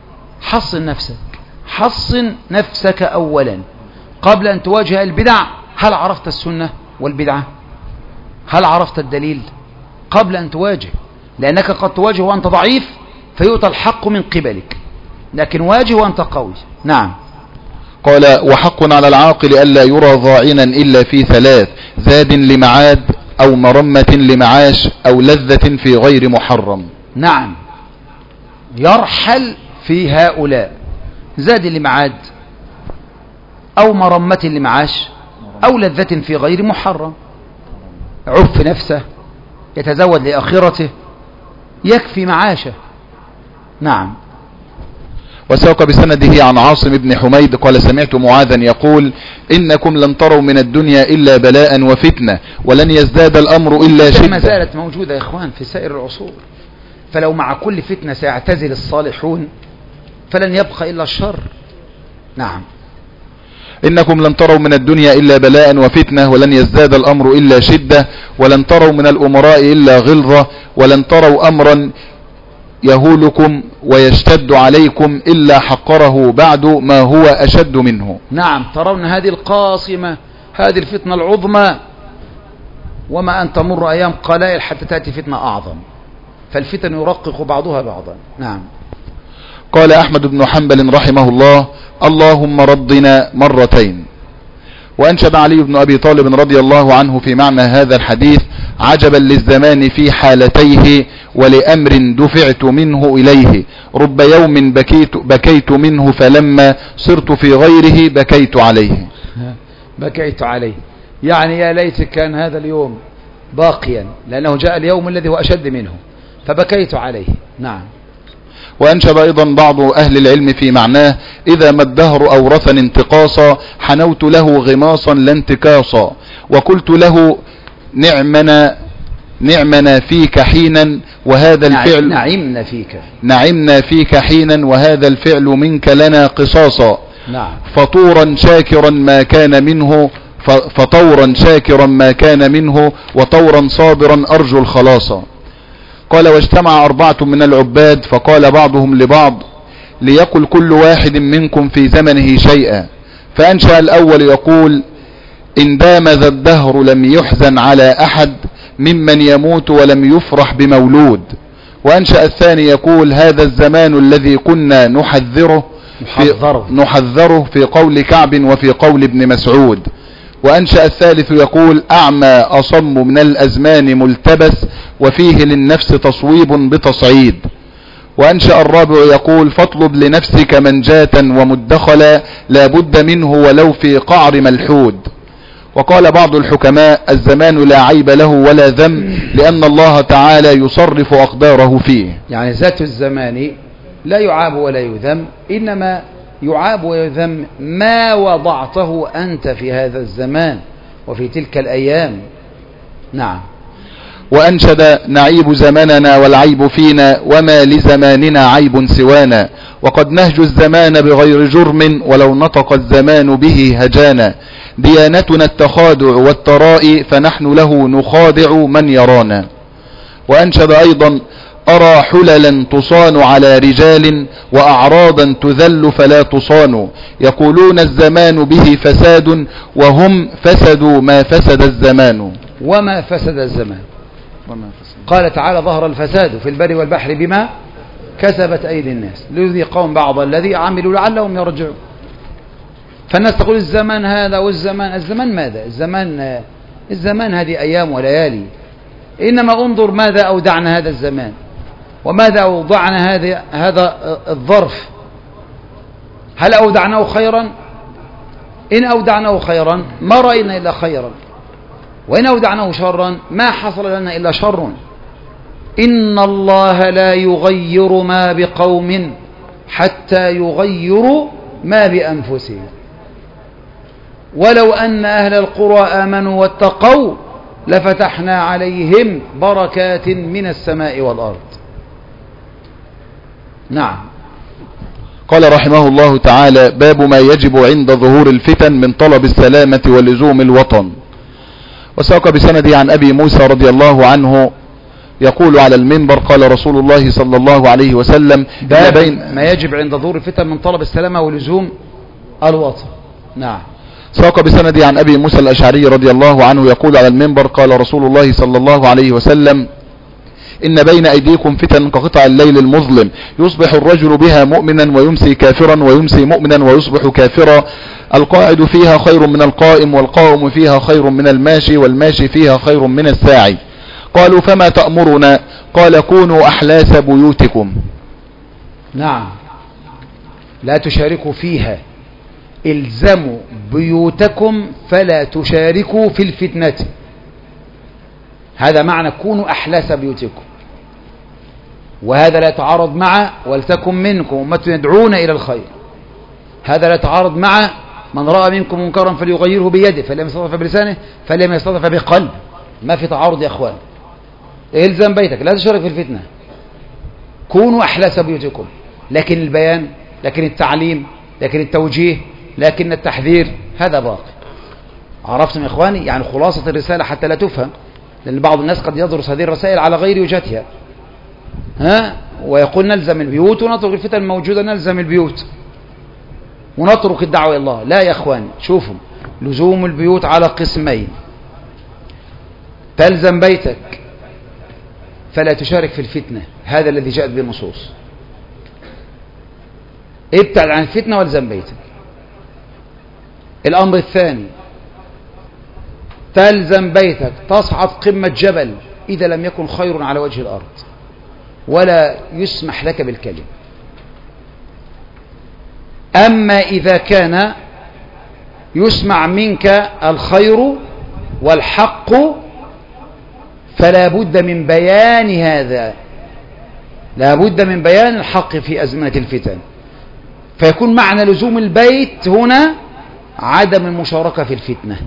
A: حصن نفسك أولا قبل أن تواجه البدع. هل عرفت السنة والبدعة؟ هل عرفت الدليل قبل أن تواجه؟ لأنك قد تواجه وأنت ضعيف فيؤتى الحق من قبلك، لكن واجه وأنت قوي. نعم.
B: قال: وحق على العاقل ألا يرى ضاعنا إلا في ثلاث: زاد لمعاد، أو مرمة لمعاش، أو لذة في غير محرم.
A: نعم، يرحل في هؤلاء: زاد لمعاد، أو مرمة لمعاش، أو لذة في غير محرم. عف نفسه، يتزود لآخرته، يكفي معاشه. نعم.
B: وساق بسنده عن عاصم بن حميد قال: سمعت معاذا يقول: إنكم لن تروا من الدنيا إلا بلاء وفتنة، ولن يزداد الأمر إلا شدة.
A: ما زالت موجودة يا إخوان في سائر العصور، فلو مع كل فتنة سيعتزل الصالحون فلن يبقى إلا الشر. نعم.
B: إنكم لن تروا من الدنيا إلا بلاء وفتنة، ولن يزداد الأمر إلا شدة، ولن تروا من الأمراء إلا غلظة، ولن تروا أمرا يهولكم ويشتد عليكم إلا حقره بعد ما هو أشد منه.
A: نعم، ترون هذه القاصمة، هذه الفتنة العظمى، وما أن تمر أيام قلائل حتى تأتي فتنة أعظم، فالفتن يرقق بعضها بعضا. نعم.
B: قال أحمد بن حنبل رحمه الله: اللهم ردنا مرتين. وأنشد علي بن أبي طالب رضي الله عنه في معنى هذا الحديث: عجبا للزمان في حالتيه، ولأمر دفعت منه إليه، رب يوم بكيت منه، فلما صرت في غيره بكيت عليه.
A: بكيت عليه يعني يا ليت كان هذا اليوم باقيا، لأنه جاء اليوم الذي هو أشد منه، فبكيت عليه. نعم.
B: وأنشد أيضا بعض أهل العلم في معناه: إذا ما الدهر أورثني انتقاصا، حنوت له غماصا لا انتكاصا، وقلت له نعمنا فيك حينا، وهذا الفعل نعمنا فيك حينا، وهذا الفعل منك لنا قصاصا.
A: نعم.
B: فطورا شاكرا ما كان منه، وطورا صابرا أرجو الخلاصا. قال: واجتمع 4 من العباد، فقال بعضهم لبعض: ليقل كل واحد منكم في زمنه شيئا. فأنشأ الأول يقول: إن دام ذا الدهر لم يحزن على أحد ممن يموت ولم يفرح بمولود. وأنشأ الثاني يقول: هذا الزمان الذي كنا نحذره في قول كعب وفي قول ابن مسعود. وأنشأ الثالث يقول: أعمى أصم من الأزمان ملتبس، وفيه للنفس تصويب بتصعيد. وأنشأ الرابع يقول: فاطلب لنفسك منجاة ومدخلا، لا بد منه ولو في قعر ملحود. وقال بعض الحكماء: الزمان لا عيب له ولا ذم، لأن الله تعالى يصرف أقداره فيه.
A: يعني ذات الزمان لا يعاب ولا يذم، إنما يعاب ويذم ما وضعته أنت في هذا الزمان وفي تلك الأيام. نعم.
B: وأنشد: نعيب زماننا والعيب فينا، وما لزماننا عيب سوانا، وقد نهج الزمان بغير جرم، ولو نطق الزمان به هجانا. ديانتنا التخادع والترائي، فنحن له نخادع من يرانا. وأنشد أيضا: أرى حللا تصان على رجال، وأعراضا تذل فلا تصان، يقولون الزمان به فساد، وهم فسدوا ما فسد الزمان.
A: وما فسد الزمان. قال تعالى: ظهر الفساد في البر والبحر بما كسبت أيدي الناس ليذيقهم بعض الذي عملوا لعلهم يرجعون. فالناس تقول الزمان هذا الزمان ماذا؟ الزمان هذه أيام وليالي، إنما انظر ماذا أودعنا هذا الزمان، وماذا أوضعنا هذا الظرف. هل أودعناه خيرا؟ إن أودعناه خيرا ما رأينا إلا خيرا، وإن أودعناه شرا ما حصل لنا إلا شر. إن الله لا يغير ما بقوم حتى يغيروا ما بأنفسهم ولو أن أهل القرى آمنوا واتقوا لفتحنا عليهم بركات من السماء والأرض. نعم.
B: قال رحمه الله تعالى: باب ما يجب عند ظهور الفتن من طلب السلامة ولزوم الوطن. وساق بسنده عن أبي موسى رضي الله عنه يقول على المنبر: قال رسول الله صلى الله عليه وسلم:
A: باب ما يجب عند ظهور الفتن من طلب السلامة ولزوم الوطن. نعم.
B: ساق بسنده عن أبي موسى الأشعري رضي الله عنه يقول على المنبر: قال رسول الله صلى الله عليه وسلم: إن بين أيديكم فتن كقطع الليل المظلم يصبح الرجل بها مؤمنا ويمسي كافرا ويمسي مؤمنا ويصبح كافرا، القاعد فيها خير من القائم، والقائم فيها خير من الماشي، والماشي فيها خير من الساعي. قالوا: فما تأمرنا؟ قال: كونوا أحلاس بيوتكم.
A: نعم. لا تشاركوا فيها، الزموا بيوتكم فلا تشاركوا في الفتنة. هذا معنى كونوا أحلاس بيوتكم، وهذا لا يتعارض مع ولتكن منكم أمة يدعون إلى الخير. هذا لا يتعارض مع من رأى منكم منكرا فليغيره بيده، فلم يستطع بلسانه، فلم يستطع بقلب. ما في تعارض يا أخوان. الزم بيتك، لا تشارك في الفتنة. كونوا أحلاس بيوتكم، لكن البيان، لكن التعليم، لكن التوجيه، لكن التحذير هذا باقي. عرفتم يا إخواني؟ يعني خلاصة الرسالة حتى لا تفهم، لأن بعض الناس قد يدرس هذه الرسائل على غير وجهتها، ويقول نلزم البيوت ونترك الفتن الموجودة، نلزم البيوت ونترك الدعوة إلى الله. لا يا إخواني، شوفوا، لزوم البيوت على قسمين: تلزم بيتك فلا تشارك في الفتنة، هذا الذي جاءت به النصوص. ابتعد عن الفتنة والزم بيتك. الأمر الثاني: تلزم بيتك، تصعد قمة جبل إذا لم يكن خير على وجه الأرض، ولا يسمح لك بالكلم. أما إذا كان يسمع منك الخير والحق فلا بد من بيان هذا، لا بد من بيان الحق في أزمنة الفتن. فيكون معنى لزوم البيت هنا عدم المشاركة في الفتنة.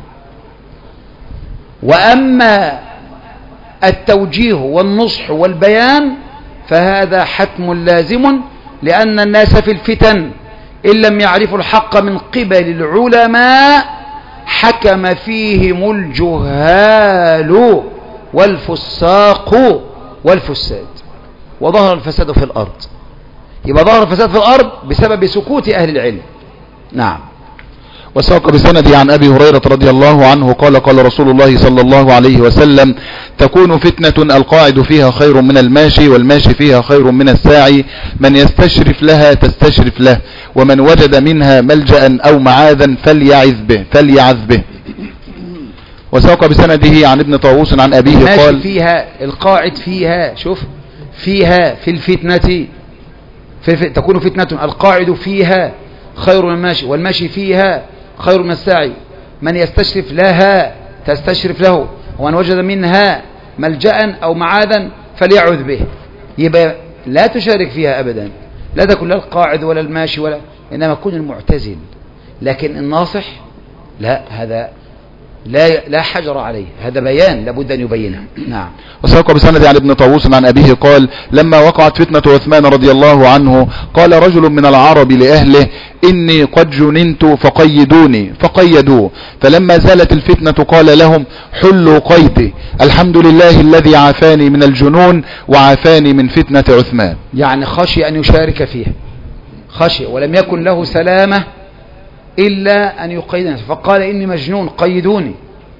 A: وأما التوجيه والنصح والبيان فهذا حتم لازم، لأن الناس في الفتن إن لم يعرفوا الحق من قبل العلماء حكم فيهم الجهال والفساق والفساد، وظهر الفساد في الأرض. يبقى ظهر الفساد في الأرض بسبب سكوت أهل العلم. نعم.
B: وساق بسند عن أبي هريرة رضي الله عنه قال: قال رسول الله صلى الله عليه وسلم: تكون فتنة القاعد فيها خير من الماشي، والماشي فيها خير من الساعي، من يستشرف لها تستشرف له، ومن وجد منها ملجأ أو معاذا فليعذ به. وساق بسنده عن ابن طاووس عن أبيه قال:
A: فيها القاعد فيها، شوف، فيها في الفتنة تكون فتنة القاعد فيها خير من الماشي، والماشي فيها خير من الساعي، من يستشرف لها تستشرف له، ومن وجد منها ملجأ أو معاذا فليعذ به. يبقى لا تشارك فيها أبدا، لا تكون لا القاعد ولا الماشي ولا، إنما كن المعتزل. لكن الناصح لا، هذا لا حجر عليه، هذا بيان لابد أن يبينه. نعم.
B: وساق بسند عن ابن طاووس عن أبيه قال: لما وقعت فتنة عثمان رضي الله عنه قال رجل من العرب لأهله: إني قد جننت فقيدوني، فقيدوه، فلما زالت الفتنة قال لهم: حلوا قيدي، الحمد لله الذي عافاني من الجنون وعافاني من فتنة عثمان.
A: يعني خشي أن يشارك فيها، خشي، ولم يكن له سلامة إلا أن يقيد نفسه، فقال: إني مجنون قيدوني.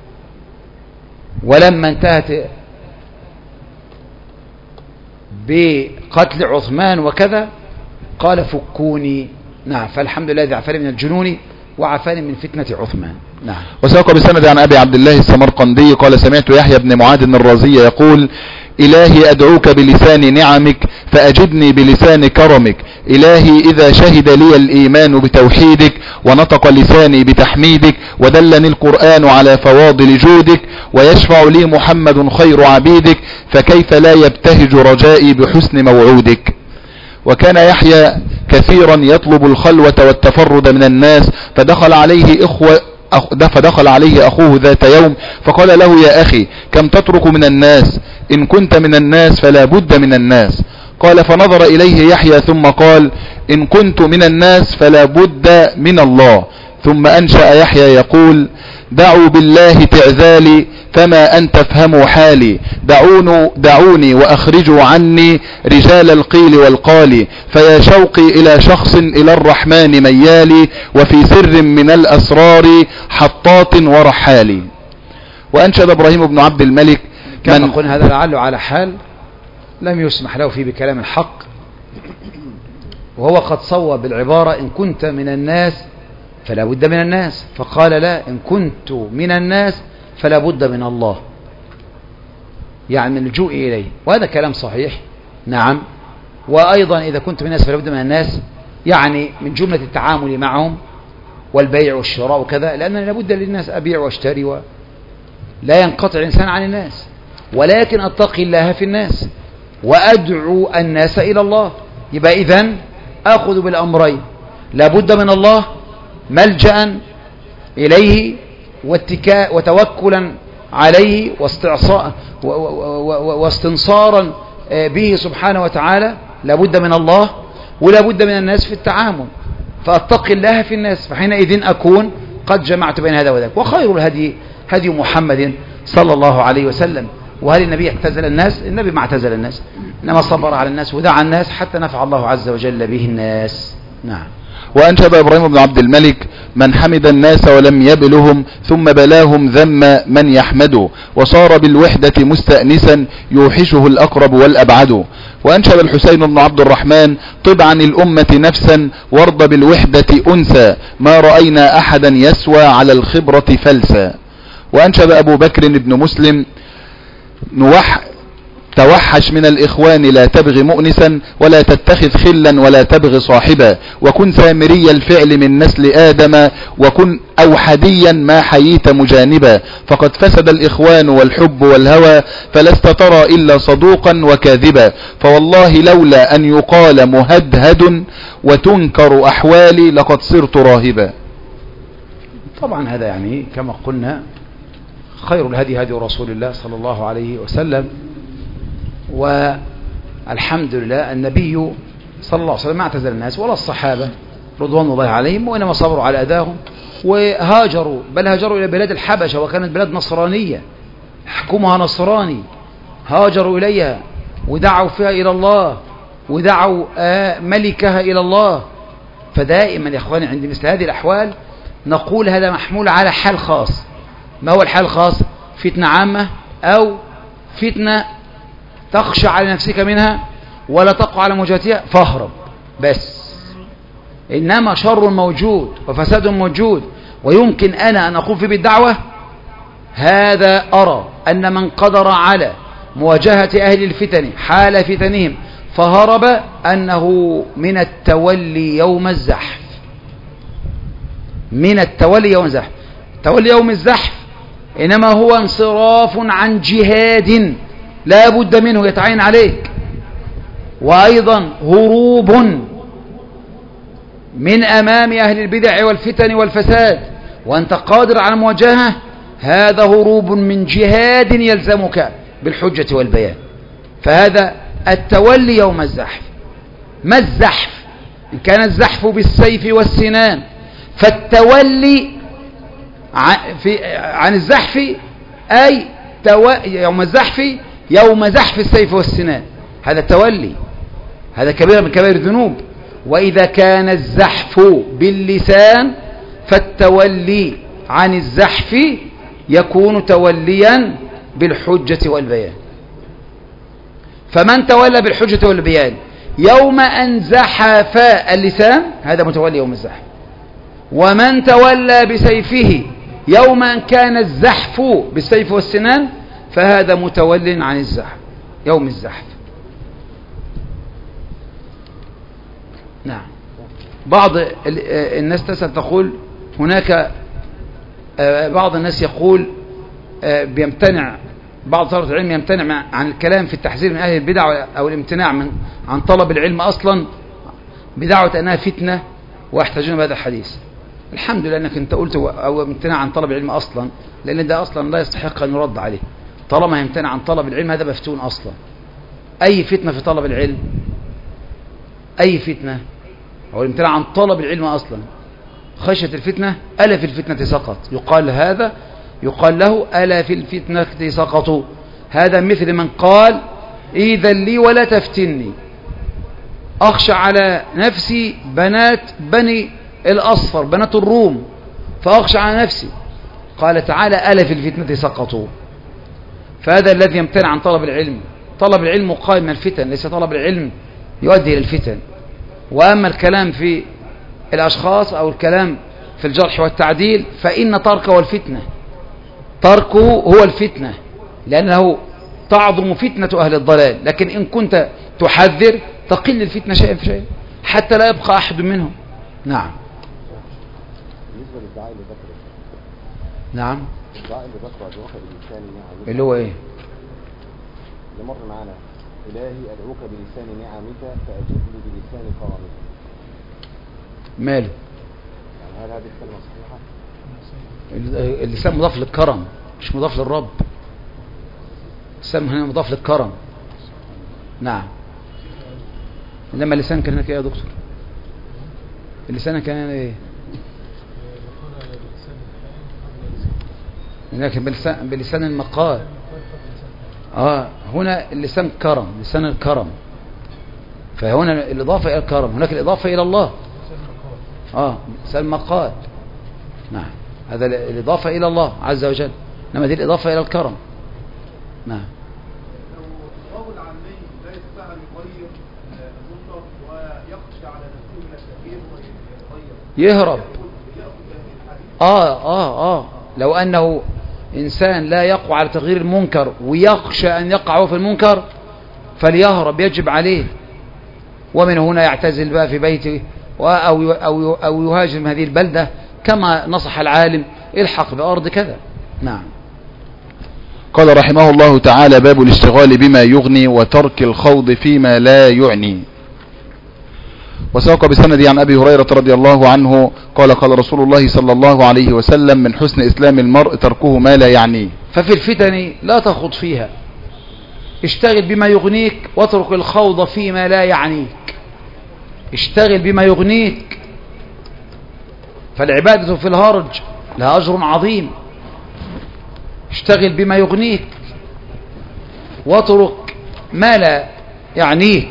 A: ولما انتهت بقتل عثمان وكذا قال: فكوني. نعم. فالحمد لله الذي عافاني من الجنون وعافاني من فتنة عثمان. نعم.
B: وساق بسند عن أبي عبد الله السمرقندي قال: سمعت يحيى بن معاذ الرازي يقول: إلهي أدعوك بلسان نعمك فأجبني بلسان كرمك. إلهي إذا شهد لي الإيمان بتوحيدك ونطق لساني بتحميدك ودلني القرآن على فواضل جودك ويشفع لي محمد خير عبيدك فكيف لا يبتهج رجائي بحسن موعودك. وكان يحيى كثيرا يطلب الخلوة والتفرد من الناس فدخل عليه أخوه ذات يوم فقال له يا أخي كم تترك من الناس؟ إن كنت من الناس فلا بد من الناس. قال فنظر إليه يحيى ثم قال إن كنت من الناس فلا بد من الله. ثم أنشأ يحيى يقول دعوا بالله تعذالي فما أن تفهموا حالي دعوني وأخرجوا عني رجال القيل والقال فيا شوقي إلى شخص إلى الرحمن ميالي وفي سر من الأسرار حطات ورحالي. وأنشد إبراهيم بن عبد الملك
A: كما قلنا هذا لعله على حال لم يسمح له فيه بكلام الحق وهو قد صوب بالعبارة إن كنت من الناس فلا بد من الناس فقال لا إن كنت من الناس فلا بد من الله يعني اللجوء إليه وهذا كلام صحيح نعم. وأيضا إذا كنت من الناس فلا بد من الناس يعني من جملة التعامل معهم والبيع والشراء وكذا لأن لابد للناس أبيع واشتري لا ينقطع الإنسان عن الناس ولكن أتقي الله في الناس وأدعو الناس إلى الله. يبقى إذن أخذ بالأمرين لابد من الله ملجأ إليه واتكاء وتوكلا عليه واستنصارا به سبحانه وتعالى لابد من الله ولابد من الناس في التعامل فأتقي الله في الناس فحينئذ أكون قد جمعت بين هذا وذاك. وخير الهدي هدي محمد صلى الله عليه وسلم. وهل النبي اعتزل الناس؟ النبي ما اعتزل الناس إنما صبر على الناس ودعا الناس حتى نفع الله عز وجل به الناس. نعم.
B: وأنشد إبراهيم بن عبد الملك من حمد الناس ولم يبلهم ثم بلاهم ذم من يحمده وصار بالوحدة مستأنسا يوحشه الأقرب والأبعد. وأنشد الحسين بن عبد الرحمن طب عن الأمة نفسا وارض بالوحدة أنسا ما رأينا أحدا يسوى على الخبرة فلسا. وأنشد أبو بكر بن مسلم توحش من الإخوان لا تبغ مؤنسا ولا تتخذ خلا ولا تبغ صاحبا وكن سامري الفعل من نسل آدم وكن أوحديا ما حييت مجانبا فقد فسد الإخوان والحب والهوى فلست ترى إلا صدوقا وكاذبا فوالله لولا أن يقال مهدهد وتنكر أحوالي لقد صرت راهبا.
A: طبعا هذا يعني كما قلنا خير الهدي هدي رسول الله صلى الله عليه وسلم والحمد لله النبي صلى الله عليه وسلم ما اعتزل الناس ولا الصحابة رضوان الله عليهم وإنما صبروا على أذاهم وهاجروا بل هاجروا إلى بلاد الحبشة وكانت بلاد نصرانية حكمها نصراني هاجروا إليها ودعوا فيها إلى الله ودعوا ملكها إلى الله. فدائما يا أخواني عند مثل هذه الأحوال نقول هذا محمول على حال خاص. ما هو الحال الخاص؟ فتنة عامة أو فتنة تخشى على نفسك منها ولا تقع على مواجهتها فاهرب بس. إنما شر موجود وفساد موجود ويمكن أنا أن أقوم فيه بالدعوة هذا أرى أن من قدر على مواجهة أهل الفتن حال فتنهم فهرب أنه من التولي يوم الزحف. من التولي يوم الزحف. تولي يوم الزحف إنما هو انصراف عن جهاد لا بد منه يتعين عليك وأيضا هروب من أمام أهل البدع والفتن والفساد وأنت قادر على المواجهة هذا هروب من جهاد يلزمك بالحجة والبيان. فهذا التولي يوم الزحف. ما الزحف؟ إن كان الزحف بالسيف والسنان فالتولي عن الزحف أي يوم الزحف يوم زحف السيف والسنان هذا التولي هذا كبير من كبائر الذنوب. وإذا كان الزحف باللسان فالتولي عن الزحف يكون توليا بالحجة والبيان. فمن تولى بالحجة والبيان يوم أن زحف اللسان هذا متولي يوم الزحف. ومن تولى بسيفه يوم أن كان الزحف بالسيف والسنان فهذا متول عن الزحف. يوم الزحف. نعم. بعض الناس تسأل تقول هناك بعض الناس يقول بيمتنع، بعض طلبة العلم يمتنع عن الكلام في التحذير من أهل البدع أو الامتناع عن طلب العلم أصلا بدعوة أنها فتنة ويحتاجون بهذا الحديث. الحمد لله أنك أنت قلت أو امتناع عن طلب العلم أصلا، لأن ده أصلا لا يستحق أن يرد عليه. طالما يمتنع عن طلب العلم هذا مفتون أصلا. أي فتنة في طلب العلم، أي فتنة أو الامتناع عن طلب العلم أصلا خشية الفتنة، ألا في الفتنة سقط. يقال له ألا في الفتنة سقطوا. هذا مثل من قال إذن لي ولا تفتني، أخشى على نفسي بنات بني الأصفر، بنات الروم، فأخشى على نفسي. قال تعالى ألا في الفتنة سقطوا. فهذا الذي يمتنع عن طلب العلم. طلب العلم قائم من الفتن، ليس طلب العلم يؤدي إلى الفتن. وأما الكلام في الأشخاص أو الكلام في الجرح والتعديل فإن تركه الفتنة، تركه هو الفتنة، لأنه تعظم فتنة أهل الضلال. لكن إن كنت تحذر تقل الفتنة شيئا فشيئا حتى لا يبقى أحد منهم. نعم.
C: بالنسبة للدعاء اللي ذكره،
A: نعم،
C: الدعاء اللي ذكره الواقع باللسان نعمك،
A: اللي هو إيه؟
C: اللي مر معنا إلهي أدعوك بلسان نعمك فأجبني بلسان كرامك.
A: ماله؟
C: يعني هل هذه الكلمة صحيحة؟
A: اللسان مضاف للكرم مش مضاف للرب. اللسان هنا مضاف للكرم. نعم. إنما اللسان كان هناك إيه يا دكتور؟ اللسان كان هنا إيه؟ هناك بلسان المقال. هنا اللسان كرم، لسان الكرم. فهنا الإضافة إلى الكرم، هناك الإضافة إلى الله. لسان المقال. نعم، هذا الإضافة إلى الله عز وجل، إنما دي الإضافة إلى الكرم. نعم.
D: لو الرجل العامي لا يستطيع أن يغير المنكر ويخشى على نفسه من التغيير ويغير،
A: يهرب. لو أنه إنسان لا يقوى على تغيير المنكر ويخشى أن يقع في المنكر فليهرب، يجب عليه. ومن هنا يعتزل بقى في بيته أو يهاجم هذه البلدة كما نصح العالم الحق بأرض كذا. نعم.
B: قال رحمه الله تعالى: باب الاشتغال بما يغني وترك الخوض فيما لا يعني. وساق بسند عن أبي هريرة رضي الله عنه قال: قال رسول الله صلى الله عليه وسلم: من حسن إسلام المرء تركه ما لا يعنيه.
A: ففي الفتن لا تخوض فيها، اشتغل بما يغنيك واترك الخوض فيما لا يعنيك. اشتغل بما يغنيك، فالعبادة في الهرج لها أجر عظيم. اشتغل بما يغنيك واترك ما لا يعنيك.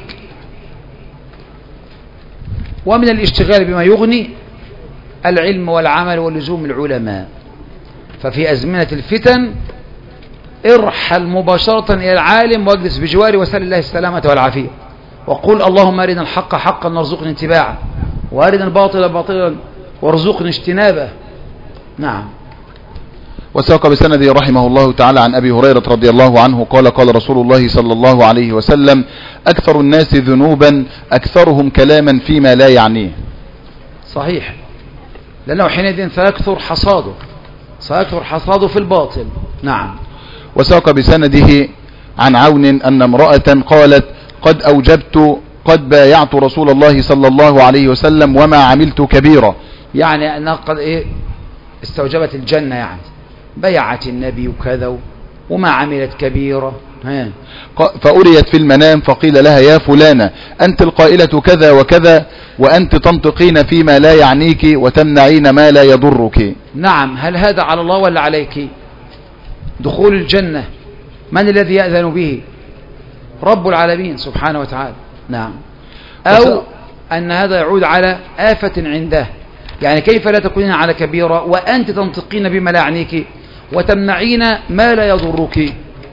A: ومن الاشتغال بما يغني العلم والعمل ولزوم العلماء. ففي أزمنة الفتن ارحل مباشرة إلى العالم واجلس بجواره وسل الله السلامة والعافية، وقل اللهم أرنا الحق حقا وارزقنا اتباعه، وأرنا الباطل باطلا وارزقنا اجتنابه. نعم.
B: وساق بسند رحمه الله تعالى عن أبي هريرة رضي الله عنه قال: قال رسول الله صلى الله عليه وسلم: أكثر الناس ذنوبا أكثرهم كلاما فيما لا يعنيه.
A: صحيح، لأنه حينئذ سيكثر حصاده في الباطل. نعم.
B: وساق بسنده عن عون أن امرأة قالت: قد بايعت رسول الله صلى الله عليه وسلم وما عملت كبيرة.
A: يعني أنها قد استوجبت الجنة، يعني بيعت النبي وكذا وما عملت كبيرة.
B: فأريت في المنام فقيل لها: يا فلانة، أنت القائلة كذا وكذا، وأنت تنطقين فيما لا يعنيك وتمنعين ما لا يضرك.
A: نعم. هل هذا على الله ولا عليك؟ دخول الجنة من الذي يأذن به؟ رب العالمين سبحانه وتعالى. نعم. أو أن هذا يعود على آفة عنده، يعني كيف لا تكونين على كبيرة وأنت تنطقين بما لا يعنيك وتمنعين ما لا يضرك.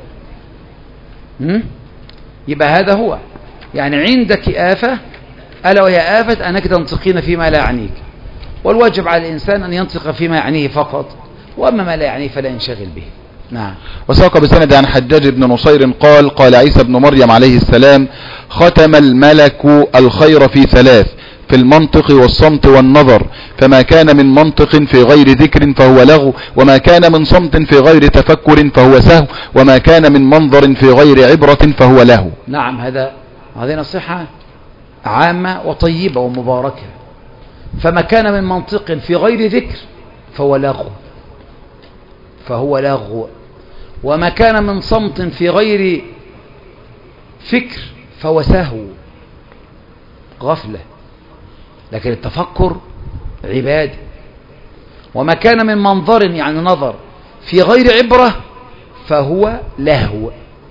A: يبقى هذا هو، يعني عندك آفة، ألا وهي آفة أنك تنطقين فيما لا يعنيك. والواجب على الإنسان أن ينطق فيما يعنيه فقط، وأما ما لا يعنيه فلا ينشغل به. نعم.
B: وساق بسند عن حجاج بن نصير قال قال عيسى بن مريم عليه السلام ختم الملك الخير في ثلاث: في المنطق والصمت والنظر، فما كان من منطق في غير ذكر فهو لغو، وما كان من صمت في غير تفكر فهو سهو، وما كان من منظر في غير عبرة فهو لهو.
A: نعم، هذه نصيحة عامة وطيبة ومباركة. فما كان من منطق في غير ذكر فهو لغو، وما كان من صمت في غير فكر فهو سهو، غفلة. لكن التفكر عبادة. وما كان من منظر يعني نظر في غير عبرة فهو لهو.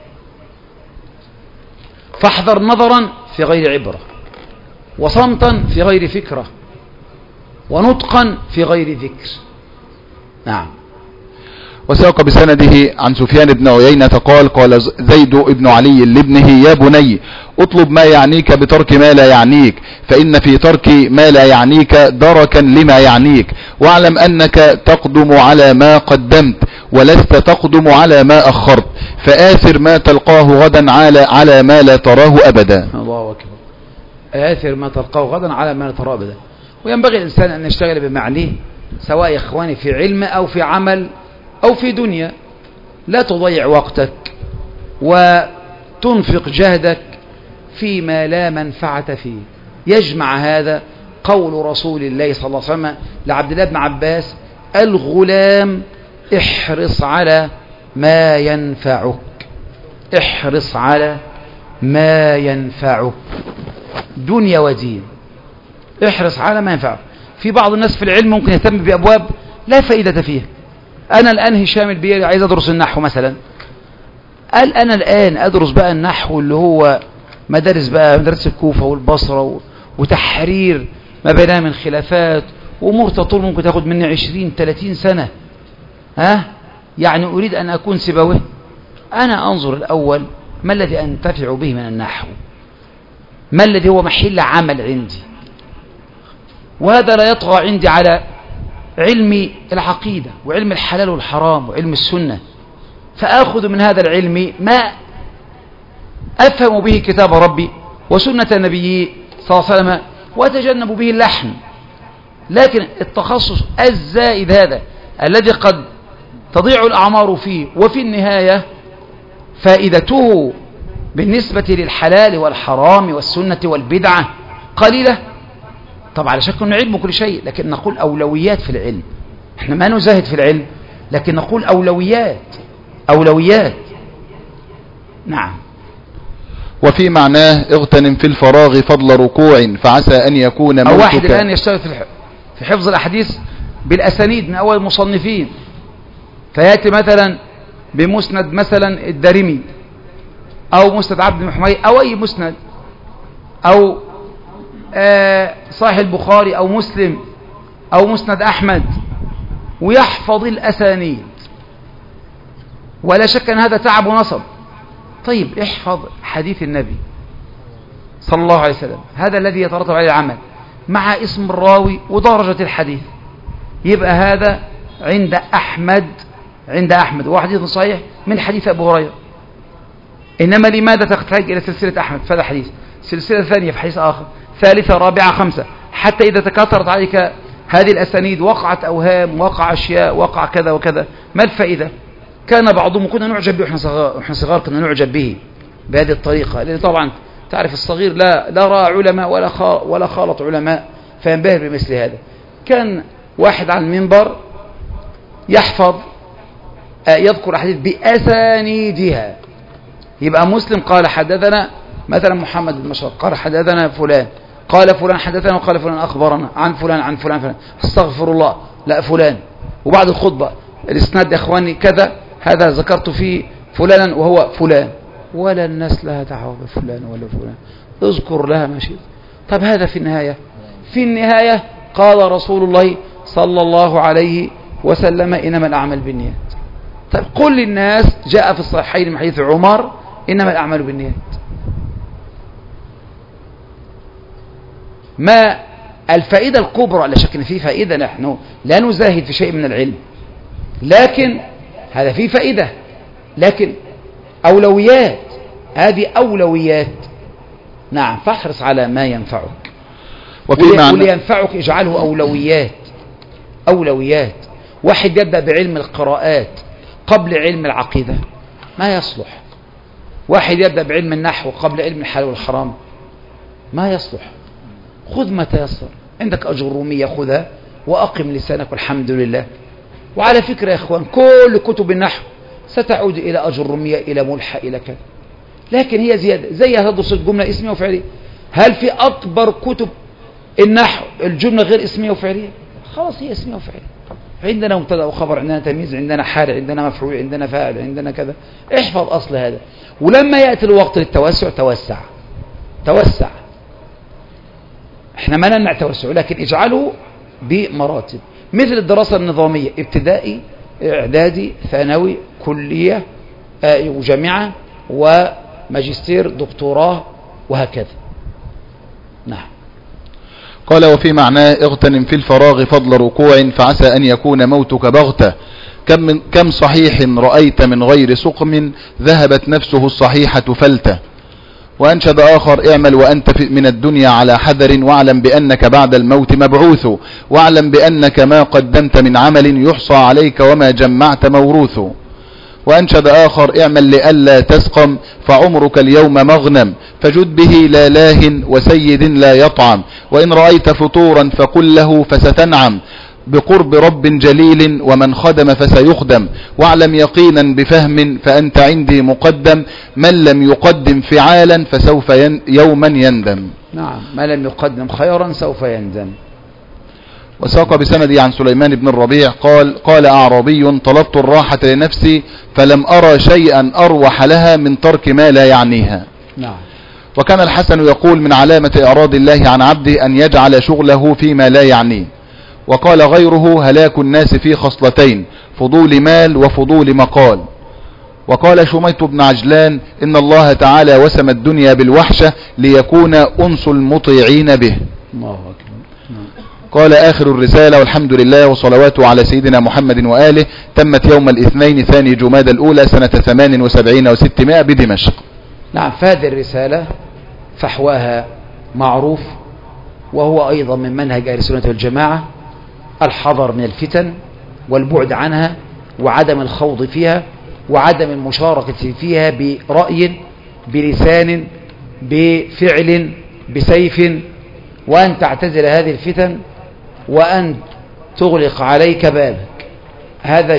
A: فاحذر نظرا في غير عبرة، وصمتا في غير فكرة، ونطقا في غير ذكر. نعم.
B: وساق بسنده عن سفيان بن عيينة قال قال زيد بن علي لابنه يا بني اطلب ما يعنيك بترك ما لا يعنيك، فإن في ترك ما لا يعنيك دركا لما يعنيك، واعلم أنك تقدم على ما قدمت ولست تقدم على ما أخرت، فآثر ما تلقاه غدا على ما لا تراه أبدا.
A: الله أكبر. آثر ما تلقاه غدا على ما لا تراه أبدا. وينبغي الإنسان أن يشتغل بما عليه، سواء يا إخواني في علم أو في عمل أو في دنيا. لا تضيع وقتك وتنفق جهدك فيما لا منفعة فيه. يجمع هذا قول رسول الله صلى الله عليه وسلم لعبد الله بن عباس: الغلام احرص على ما ينفعك، احرص على ما ينفعك دنيا ودين، احرص على ما ينفعك. في بعض الناس في العلم ممكن يهتم بأبواب لا فائدة فيها. أنا الآن هشام البيلي عايز أدرس النحو مثلا، قال أنا الآن أدرس بقى النحو اللي هو مدارس الكوفة والبصرة وتحرير ما بينها من خلافات وأمور تطول ممكن تاخد مني 20-30 سنة. يعني أريد أن أكون سيبويه. أنا أنظر الأول ما الذي أنتفع به من النحو، ما الذي هو محل عمل عندي، وهذا لا يطغى عندي على علم العقيدة وعلم الحلال والحرام وعلم السنة. فآخذ من هذا العلم ما أفهم به كتاب ربي وسنة نبيه صلى الله عليه وسلم، وأتجنب به اللحن. لكن التخصص الزائد هذا الذي قد تضيع الأعمار فيه، وفي النهاية فائدته بالنسبة للحلال والحرام والسنة والبدعة قليلة. طبعا على شك أنه علم كل شيء، لكن نقول أولويات في العلم. احنا ما نزاهد في العلم، لكن نقول أولويات. نعم.
B: وفي معناه اغتنم في الفراغ فضل ركوع فعسى أن يكون موتك.
A: أو واحد الآن يشتغل في حفظ الأحاديث بالأسانيد من أول المصنفين، فيأتي مثلا بمسند مثلا الدارمي أو مسند عبد المحمي أو أي مسند أو صحيح البخاري أو مسلم أو مسند أحمد، ويحفظ الأسانيد. ولا شك أن هذا تعب ونصب. طيب احفظ حديث النبي صلى الله عليه وسلم، هذا الذي يترتب عليه العمل، مع اسم الراوي ودرجة الحديث. يبقى هذا عند أحمد وحديث صحيح من حديث أبو هريرة. إنما لماذا تحتاج إلى سلسلة أحمد؟ فهذا حديث، سلسلة ثانية في حديث آخر، ثالثة رابعة خمسة، حتى إذا تكاثرت عليك هذه الأسانيد وقعت أوهام، وقع أشياء، وقع كذا وكذا. ما الفائدة؟ كان بعضهم كنا نعجب به وإحنا صغار كنا نعجب به بهذه الطريقة، لأن طبعا تعرف الصغير لا رأى علماء ولا خالط علماء فينبهر بمثل هذا. كان واحد على المنبر يحفظ يذكر حديث بأسانيدها، يبقى مسلم قال حدثنا مثلا محمد بن مشهر قال حدثنا فلان، قال فلان حدثنا، وقال فلان أخبرنا عن فلان عن فلان فلان، استغفر الله، لا فلان. وبعد الخطبة الاسناد يا اخواني كذا، هذا ذكرت فيه فلانا وهو فلان، ولا الناس لها دعوه بفلان ولا فلان، اذكر لها ما شئت. طب هذا في النهاية قال رسول الله صلى الله عليه وسلم إنما الأعمال بالنيات. طيب قل للناس جاء في الصحيحين من حديث عمر إنما الأعمال بالنيات. ما الفائدة الكبرى؟ لا شك ان في فائدة، نحن لا نزاهد في شيء من العلم، لكن هذا فيه فائدة، لكن أولويات، هذه أولويات. نعم، فاحرص على ما ينفعك، واللي ينفعك اجعله أولويات. أولويات. واحد يبدأ بعلم القراءات قبل علم العقيدة ما يصلح. واحد يبدأ بعلم النحو قبل علم الحلال والحرام ما يصلح. خذ ما تيسر، عندك أجرومية خذها وأقم لسانك والحمد لله. وعلى فكرة يا إخوان، كل كتب النحو ستعود إلى أجرومية، إلى ملحة، إلى كذا، لكن هي زيادة. زي تدرس الجملة اسمية وفعلية. هل في أكبر كتب النحو الجملة غير اسمية وفعلية؟ خلاص هي اسمية وفعلية. عندنا مبتدا وخبر، عندنا تمييز، عندنا حال، عندنا مفعول، عندنا فاعل، عندنا كذا. احفظ أصل هذا، ولما يأتي الوقت للتوسع توسع. احنا ما نمنع توسع، لكن اجعله بمراتب، مثل الدراسة النظامية: ابتدائي، اعدادي، ثانوي، كلية، وجامعة، وماجستير، دكتوراه، وهكذا. نعم.
B: قال: وفي معناه: اغتنم في الفراغ فضل ركوع فعسى أن يكون موتك بغتة. كم صحيح رأيت من غير سقم ذهبت نفسه الصحيحة فلتة. وأنشد آخر: اعمل وأنت من الدنيا على حذر، واعلم بأنك بعد الموت مبعوث، واعلم بأنك ما قدمت من عمل يحصى عليك وما جمعت موروث. وأنشد آخر: اعمل لئلا تسقم فعمرك اليوم مغنم، فجد به لا لاه وسيد لا يطعم، وإن رأيت فطورا فقل له فستنعم بقرب رب جليل، ومن خدم فسيخدم، واعلم يقينا بفهم فأنت عندي مقدم، من لم يقدم فعالا فسوف يوما يندم.
A: نعم، ما لم يقدم خيرا سوف يندم.
B: وساق بسندي عن سليمان بن الربيع قال أعرابي: طلبت الراحة لنفسي فلم أرى شيئا أروح لها من ترك ما لا يعنيها.
A: نعم.
B: وكان الحسن يقول: من علامة إعراض الله عن عبده أن يجعل شغله فيما لا يعنيه. وقال غيره: هلاك الناس في خصلتين: فضول مال وفضول مقال. وقال شميت بن عجلان: إن الله تعالى وسم الدنيا بالوحشة ليكون أنس المطيعين به.
A: الله أكبر.
B: قال: آخر الرسالة، والحمد لله وصلواته على سيدنا محمد وآله. تمت يوم الاثنين ثاني جمادى الأولى سنة 78 و600 بدمشق.
A: نعم، فهذه الرسالة فحواها معروف، وهو أيضا من منهج أهل السنة والجماعة: الحذر من الفتن والبعد عنها، وعدم الخوض فيها، وعدم المشاركة فيها برأي، بلسان، بفعل، بسيف، وأن تعتزل هذه الفتن، وأن تغلق عليك بابك. هذا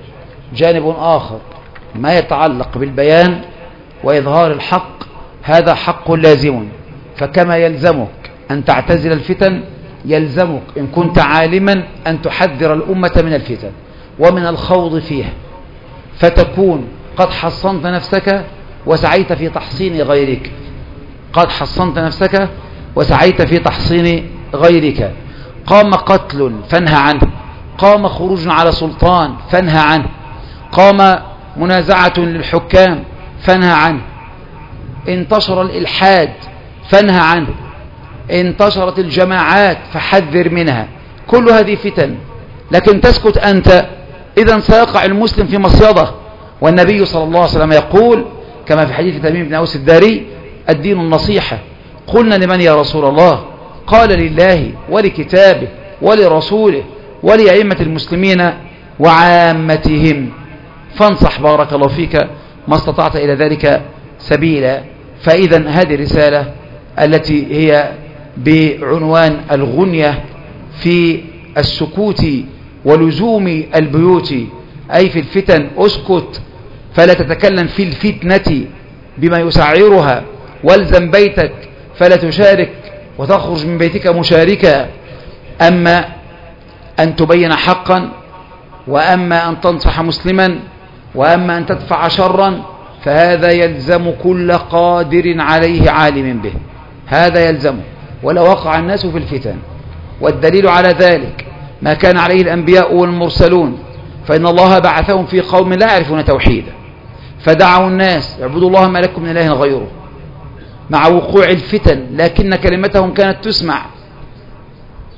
A: جانب آخر ما يتعلق بالبيان وإظهار الحق، هذا حق لازم. فكما يلزمك أن تعتزل الفتن، يلزمك إن كنت عالما أن تحذر الأمة من الفتن ومن الخوض فيها، فتكون قد حصنت نفسك وسعيت في تحصين غيرك. قد حصنت نفسك وسعيت في تحصين غيرك. قام قتل فانهى عنه، قام خروج على سلطان فانهى عنه، قام منازعة للحكام فانهى عنه، انتشر الإلحاد فانهى عنه، انتشرت الجماعات فحذر منها. كل هذه فتن، لكن تسكت أنت، إذا سيقع المسلم في مصيدة. والنبي صلى الله عليه وسلم يقول كما في حديث تميم بن أوس الداري: الدين النصيحة. قلنا: لمن يا رسول الله؟ قال: لله ولكتابه ولرسوله ولأئمة المسلمين وعامتهم، فانصح بارك الله فيك ما استطعت إلى ذلك سبيلا. فإذا هذه الرسالة التي هي بعنوان الغنية في السكوت ولزوم البيوت، أي في الفتن اسكت فلا تتكلم في الفتنة بما يسعرها، والزم بيتك فلا تشارك وتخرج من بيتك مشاركا. أما أن تبين حقا، وأما أن تنصح مسلما، وأما أن تدفع شرا، فهذا يلزم كل قادر عليه عالم به، هذا يلزمه ولو وقع الناس في الفتن. والدليل على ذلك ما كان عليه الأنبياء والمرسلون، فإن الله بعثهم في قوم لا يعرفون توحيدا، فدعوا الناس: اعبدوا الله ما لكم من إله غيره، مع وقوع الفتن، لكن كلمتهم كانت تسمع.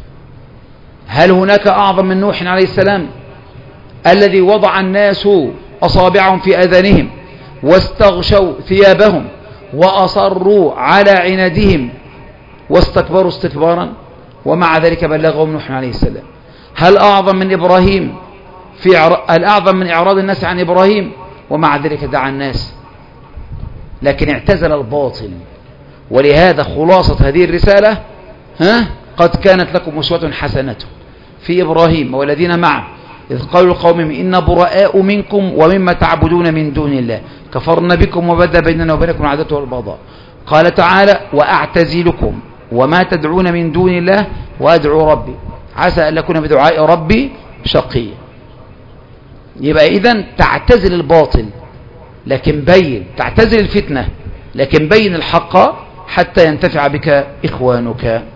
A: هل هناك أعظم من نوح عليه السلام الذي وضع الناس أصابعهم في أذانهم واستغشوا ثيابهم وأصروا على عنادهم واستكبروا استكبارا ومع ذلك بلغهم نوح عليه السلام. هل أعظم من إبراهيم هل أعظم من إعراض الناس عن إبراهيم؟ ومع ذلك دعا الناس، لكن اعتزل الباطل. ولهذا خلاصة هذه الرسالة قد كانت لكم أسوة حسنة في إبراهيم والذين معه إذ قالوا لقومهم إنا براء منكم ومما تعبدون من دون الله كفرنا بكم وبدا بيننا وبينكم العداوة والبغضاء. قال تعالى وأعتزلكم وما تدعون من دون الله وأدعو ربي عسى أن أكون بدعاء ربي شقيا. يبقى إذن تعتزل الباطل لكن بين، تعتزل الفتنة لكن بين الحق حتى ينتفع بك إخوانك.